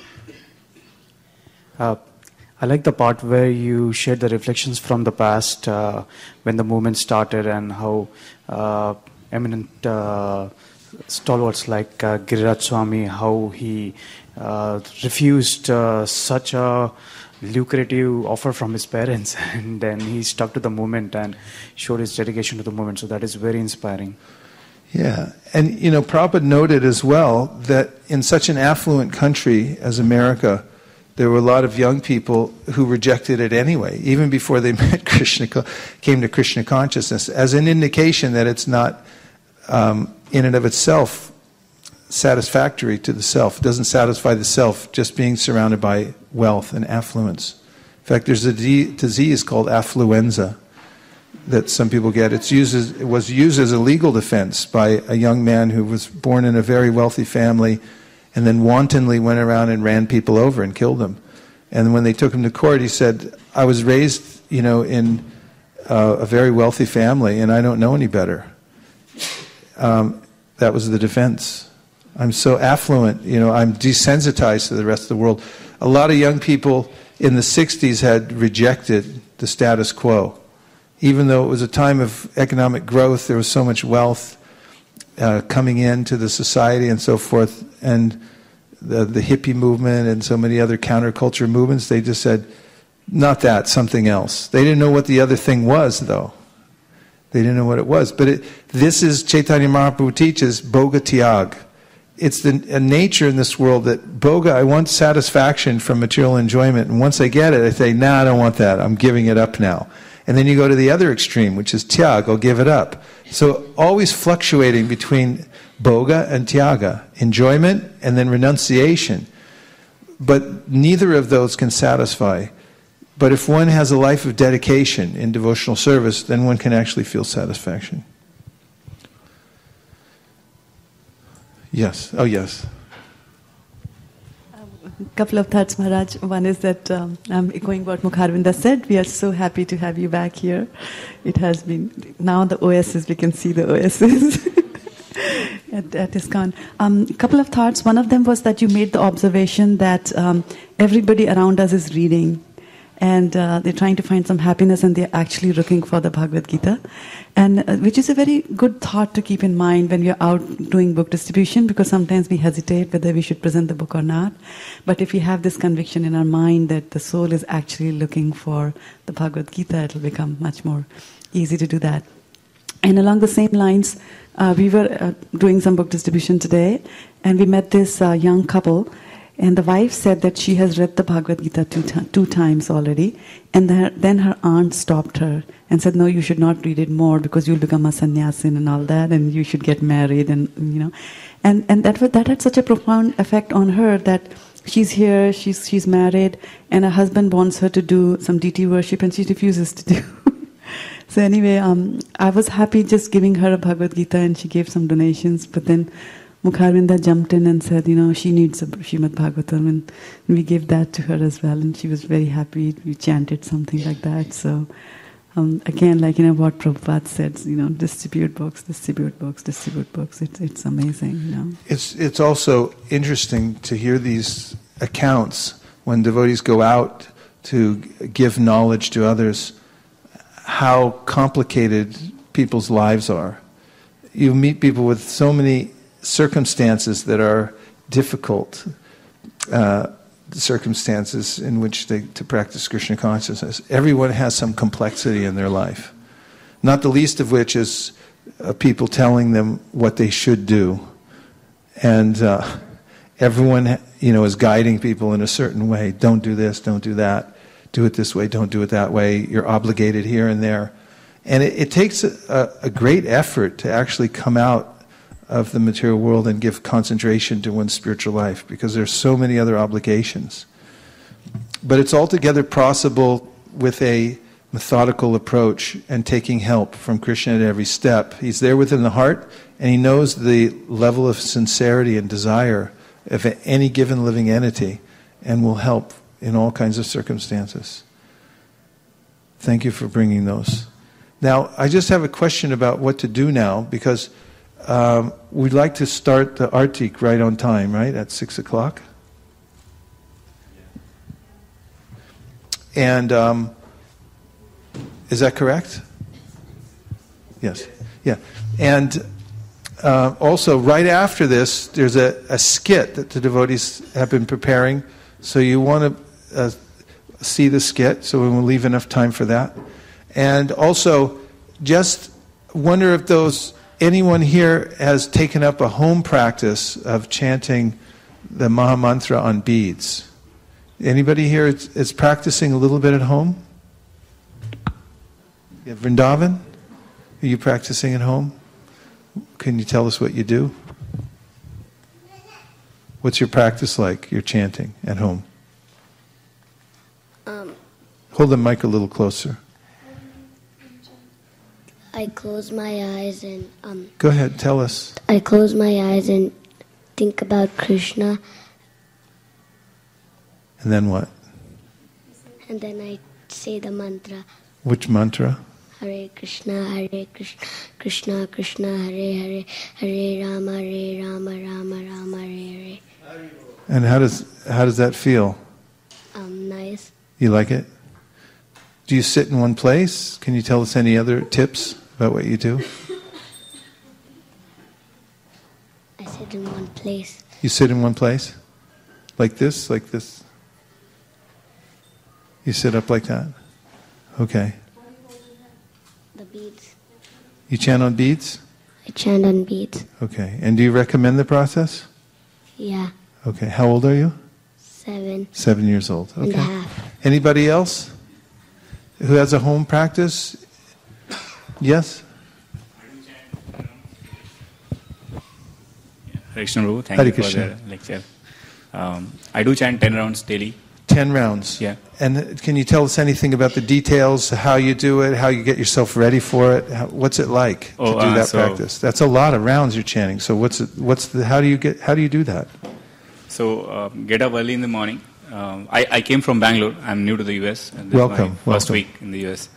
Uh, I like the part where you shared the reflections from the past, uh, when the movement started, and how uh, eminent uh, stalwarts like uh, Giriraj Swami, how he uh, refused uh, such a lucrative offer from his parents, and then he stuck to the movement and showed his dedication to the movement. So that is very inspiring. Yeah, and you know, Prabhupada noted as well that in such an affluent country as America, there were a lot of young people who rejected it anyway, even before they met Krishna, came to Krishna consciousness, as an indication that it's not, um, in and of itself, satisfactory to the self. It doesn't satisfy the self just being surrounded by wealth and affluence. In fact, there's a d- disease called affluenza that some people get. It's used as, it was used as a legal defense by a young man who was born in a very wealthy family and then wantonly went around and ran people over and killed them. And when they took him to court, he said, I was raised, you know, in uh, a very wealthy family and I don't know any better. Um, that was the defense. I'm so affluent, you know, I'm desensitized to the rest of the world. A lot of young people in the sixties had rejected the status quo. Even though it was a time of economic growth, there was so much wealth uh, coming into the society and so forth, and the, the hippie movement and so many other counterculture movements, they just said, not that, something else. They didn't know what the other thing was, though. They didn't know what it was. But it, this is, Chaitanya Mahaprabhu teaches, Bhoga Tyag. It's the a nature in this world that, Bhoga, I want satisfaction from material enjoyment, and once I get it, I say, nah, I don't want that, I'm giving it up now. And then you go to the other extreme, which is tyag, I'll give it up. So always fluctuating between bhoga and tyaga, enjoyment and then renunciation. But neither of those can satisfy. But if one has a life of dedication in devotional service, then one can actually feel satisfaction. Yes. Oh, yes. A couple of thoughts, Maharaj. One is that um, I'm echoing what Mukharvinda said. We are so happy to have you back here. It has been, now the O S S, we can see the O S S at, at ISKCON. Um, a couple of thoughts. One of them was that you made the observation that um, everybody around us is reading. And uh, they're trying to find some happiness and they're actually looking for the Bhagavad Gita. And uh, which is a very good thought to keep in mind when we're out doing book distribution, because sometimes we hesitate whether we should present the book or not. But if we have this conviction in our mind that the soul is actually looking for the Bhagavad Gita, it'll become much more easy to do that. And along the same lines, uh, we were uh, doing some book distribution today, and we met this uh, young couple. And the wife said that she has read the Bhagavad Gita two, t- two times already. And the, then her aunt stopped her and said, no, you should not read it more because you'll become a sannyasin and all that, and you should get married, and you know. And and that that had such a profound effect on her that she's here, she's she's married, and her husband wants her to do some deity worship, and she refuses to do. So anyway, um, I was happy just giving her a Bhagavad Gita, and she gave some donations, but then Mukharvinda jumped in and said, you know, she needs a Srimad Bhagavatam, and we gave that to her as well, and she was very happy. We chanted something like that. So, um, again, like, you know, what Prabhupada said, you know, distribute books, distribute books, distribute books. It's it's amazing, you know. It's it's also interesting to hear these accounts when devotees go out to give knowledge to others, how complicated people's lives are. You meet people with so many circumstances that are difficult, uh, circumstances in which they to practice Krishna consciousness. Everyone has some complexity in their life, not the least of which is uh, people telling them what they should do, and uh, everyone, you know, is guiding people in a certain way. Don't do this, don't do that. Do it this way, don't do it that way. You're obligated here and there, and it, it takes a, a great effort to actually come out of the material world and give concentration to one's spiritual life, because there's so many other obligations. But it's altogether possible with a methodical approach and taking help from Krishna at every step. He's there within the heart, and he knows the level of sincerity and desire of any given living entity, and will help in all kinds of circumstances. Thank you for bringing those. Now, I just have a question about what to do now, because Um, we'd like to start the Artik right on time, right, at six o'clock? And um, is that correct? Yes. Yeah. And uh, also, right after this, there's a, a skit that the devotees have been preparing. So you want to uh, see the skit, so we will leave enough time for that. And also, just wonder if those anyone here has taken up a home practice of chanting the Maha Mantra on beads? Anybody here is, is practicing a little bit at home? Yeah, Vrindavan? Are you practicing at home? Can you tell us what you do? What's your practice like, your chanting at home? Um, Hold the mic a little closer. I close my eyes and um. Go ahead, tell us. I close my eyes and think about Krishna. And then what? And then I say the mantra. Which mantra? Hare Krishna, Hare Krishna, Krishna Krishna, Hare Hare, Hare Rama, Hare Rama, Rama Rama, Hare Hare. And how does how does that feel? Um, nice. You like it? Do you sit in one place? Can you tell us any other tips about what you do? I sit in one place. You sit in one place? Like this? Like this? You sit up like that? Okay. The beads. You chant on beads? I chant on beads. Okay. And do you recommend the process? Yeah. Okay. How old are you? Seven. Seven years old. Okay. And a half. Anybody else who has a home practice? Yes? Hare Krishna Prabhu, thank Hare you Krishna. for the lecture. Um, I do chant ten rounds daily. Ten rounds. Yeah. And can you tell us anything about the details, how you do it, how you get yourself ready for it? How, what's it like Oh, to do uh, that so- practice? That's a lot of rounds you're chanting. So what's it, what's the how do you get how do you do that? So um, get up early in the morning. Um, I, I came from Bangalore. I'm new to the U S. And this Welcome, is my first welcome. week in the U S.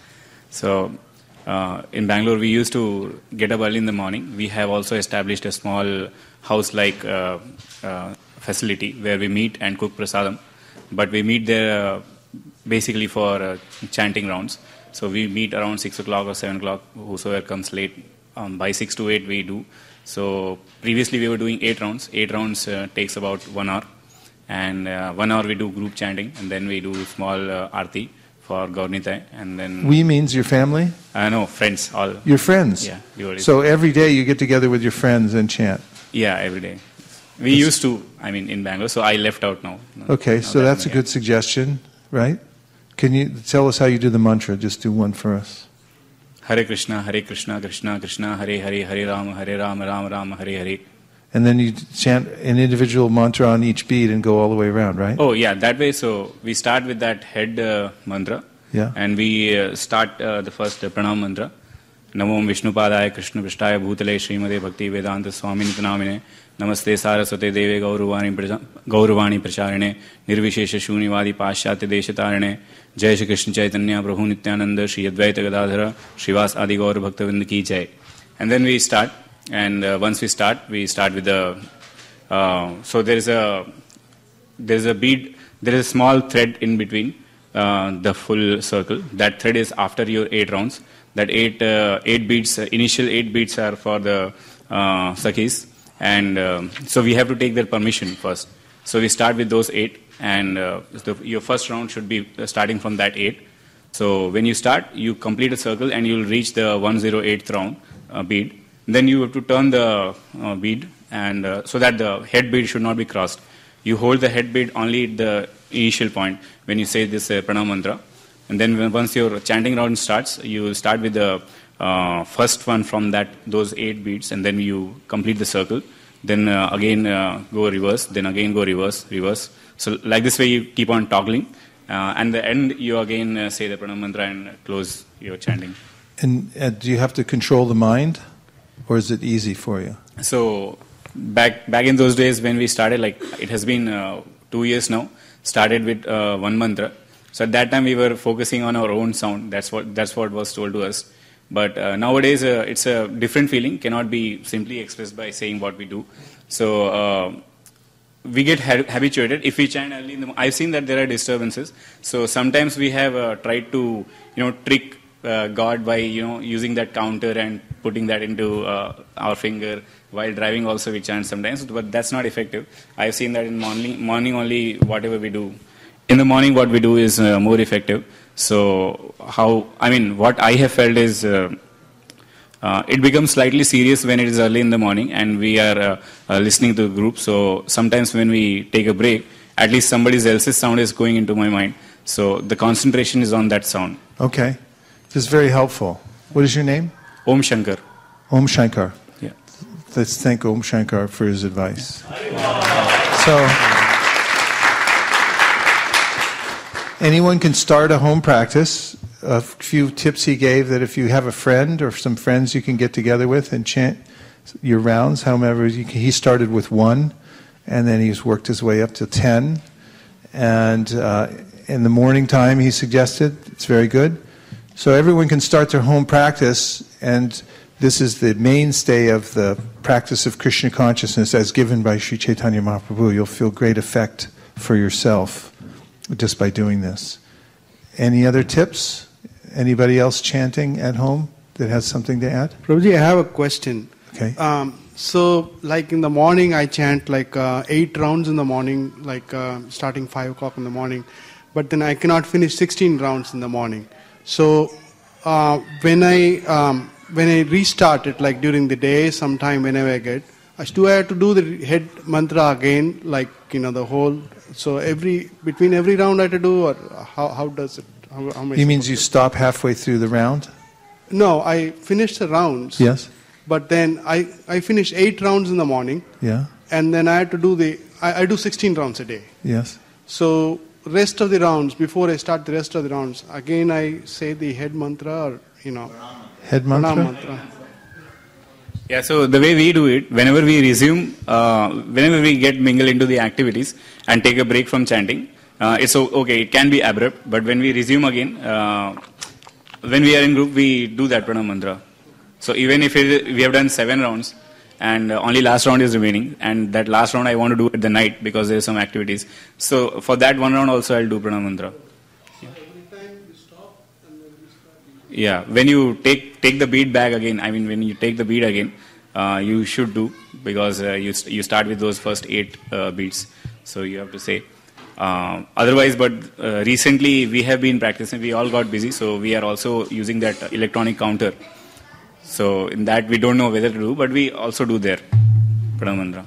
So uh, in Bangalore, we used to get up early in the morning. We have also established a small house-like uh, uh, facility where we meet and cook prasadam. But we meet there uh, basically for uh, chanting rounds. So we meet around six o'clock or seven o'clock, whosoever comes late. Um, by six to eight we do. So previously we were doing eight rounds. Eight rounds uh, takes about one hour. And uh, one hour we do group chanting, and then we do small uh, arti for Gaurnitai. And then... We means your family? Uh, no, friends, all. Your friends? Yeah. devotees. So every day you get together with your friends and chant? Yeah, every day. We used to, I mean, in Bangalore, so I left out now. Okay, Now so that that's a I'm good suggestion, right? Can you tell us how you do the mantra? Just do one for us. here. Hare Krishna, Hare Krishna, Krishna Krishna, Hare Hare, Hare Rama, Hare Rama, Rama Rama, Hare Hare. And then you chant an individual mantra on each bead and go all the way around, right? Oh, yeah, that way. So we start with that head uh, mantra. Yeah. And we uh, start uh, the first uh, pranam mantra. Namo Vishnupadaya Krishna Prishtaya Bhutale Srimade Bhakti Vedanta Swami Nitanamine Namaste Saraswate Deve Gauruvani Praja- Gauruvani Pracharine Nirvishesha Shunivadi Pashyatya Deshatarine Jai Shri Krishna Chaitanya Prabhu Nityananda Shri Advaita Gadadhara Srivas Adi Gaur Bhaktavind Ki Jai. And then we start. And uh, once we start, we start with the... Uh, so there is a there is a bead, there is a small thread in between uh, the full circle. That thread is after your eight rounds. That eight uh, eight beads, uh, initial eight beads are for the uh, Sakhis. And um, so we have to take their permission first. So we start with those eight. And uh, the, your first round should be starting from that eight. So when you start, you complete a circle and you'll reach the one hundred eighth round uh, bead. Then you have to turn the uh, bead, and uh, so that the head bead should not be crossed. You hold the head bead only at the initial point when you say this uh, pranam mantra. And then when, once your chanting round starts, you start with the uh, first one from that those eight beads, and then you complete the circle. Then uh, again uh, go reverse, then again go reverse, reverse. So like this way you keep on toggling. Uh, and the end you again uh, say the pranam mantra and close your chanting. And uh, do you have to control the mind? Or is it easy for you? So back back in those days when we started, like it has been uh, two years now. Started with uh, one mantra. So at that time we were focusing on our own sound. That's what that's what was told to us. But uh, nowadays uh, it's a different feeling. Cannot be simply expressed by saying what we do. So uh, we get ha- habituated. If we chant early in the, I've seen that there are disturbances. So sometimes we have uh, tried to you know trick uh, God by you know using that counter and putting that into uh, our finger. While driving also we chant sometimes, but that's not effective. I've seen that in morning, morning only whatever we do. In the morning what we do is uh, more effective. So how, I mean, what I have felt is uh, Uh, it becomes slightly serious when it is early in the morning and we are uh, uh, listening to the group. So sometimes when we take a break, at least somebody else's sound is going into my mind. So the concentration is on that sound. Okay. This is very helpful. What is your name? Om Shankar. Om Shankar. Yeah. Let's thank Om Shankar for his advice. So, anyone can start a home practice. A few tips he gave that if you have a friend or some friends you can get together with and chant your rounds, however, you can, he started with one and then he's worked his way up to ten. And uh, in the morning time, he suggested, it's very good. So everyone can start their home practice, and this is the mainstay of the practice of Krishna consciousness as given by Sri Chaitanya Mahaprabhu. You'll feel great effect for yourself just by doing this. Any other tips? Anybody else chanting at home that has something to add? Prabhuji, I have a question. Okay. Um, so, like in the morning, I chant like uh, eight rounds in the morning, like uh, starting five o'clock in the morning. But then I cannot finish sixteen rounds in the morning. So, uh, when I um, when I restart it, like during the day, sometime whenever I get, I still have to do the head mantra again, like you know the whole. So every between every round I have to do, or how how does it? How, how He means you stop halfway through the round? No, I finish the rounds. Yes. But then I, I finish eight rounds in the morning. Yeah. And then I have to do the, I, I do sixteen rounds a day. Yes. So rest of the rounds, before I start the rest of the rounds, again I say the head mantra or, you know. Head mantra? mantra. Yeah, so the way we do it, whenever we resume, uh, whenever we get mingled into the activities and take a break from chanting, uh, it's okay, it can be abrupt, but when we resume again, uh, when we are in group, we do that pranam mantra. So even if it, we have done seven rounds and only last round is remaining, and that last round I want to do at the night because there are some activities. So for that one round also I'll do pranam mantra. Yeah. Yeah, when you take take the beat back again, I mean when you take the beat again, uh, you should do, because uh, you you start with those first eight uh, beats, so you have to say. Uh, otherwise, but uh, recently we have been practicing. We all got busy, so we are also using that electronic counter. So in that we don't know whether to do, but we also do there pranam mantra.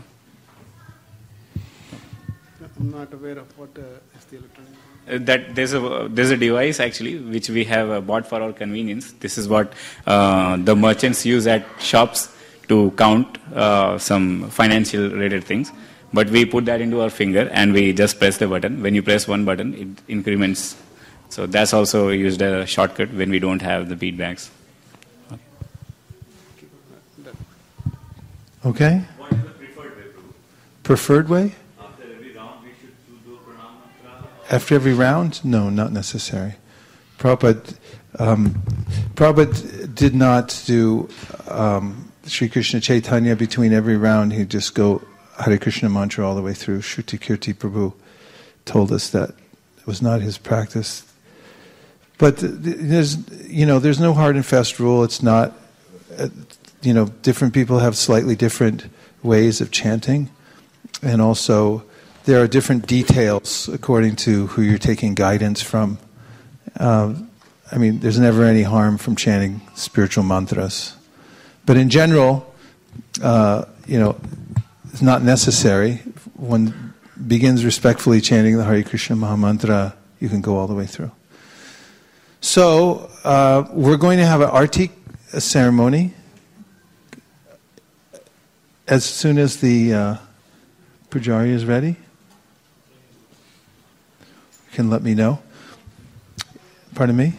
I'm not aware of what uh, is the electronic. Uh, that there's a there's a device actually which we have uh, bought for our convenience. This is what uh, the merchants use at shops to count uh, some financial related things. But we put that into our finger and we just press the button. When you press one button, it increments. So that's also used as a shortcut when we don't have the beatbacks. Okay. What is the preferred way, Prabhu? Preferred way? After every round, we should do pranam mantra? After every round? No, not necessary. Prabhupada, um, Prabhupada did not do um, Sri Krishna Chaitanya between every round. He'd just go Hare Krishna mantra all the way through. Shruti Kirti Prabhu told us that it was not his practice. But there's, you know, there's no hard and fast rule. It's not, uh, you know, different people have slightly different ways of chanting. And also, there are different details according to who you're taking guidance from. Uh, I mean, there's never any harm from chanting spiritual mantras. But in general, uh, you know, it's not necessary. One begins respectfully chanting the Hare Krishna Maha Mantra, you can go all the way through. So, uh, we're going to have an artik ceremony as soon as the uh, Pujari is ready. You can let me know. Pardon me?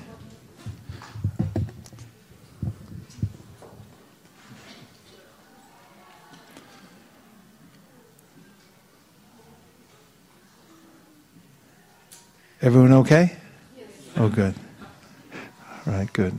Everyone okay? Yes. Oh, good. All right, good.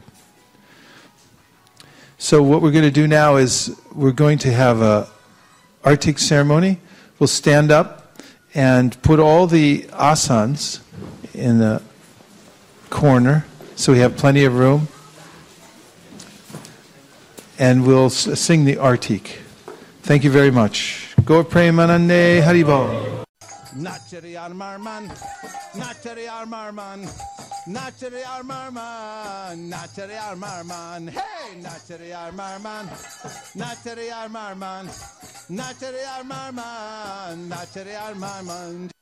So what we're going to do now is we're going to have a artik ceremony. We'll stand up and put all the asanas in the corner so we have plenty of room. And we'll sing the artik. Thank you very much. Gaur Premanande Haribol. Nachari Armarman, Nachari Armarman, Nachari Armarman, Nachari Armarman, hey! Hey, Nachariyar Marman, Nachariyar Marman, Nachariyar Marman, Nachariyar Marman.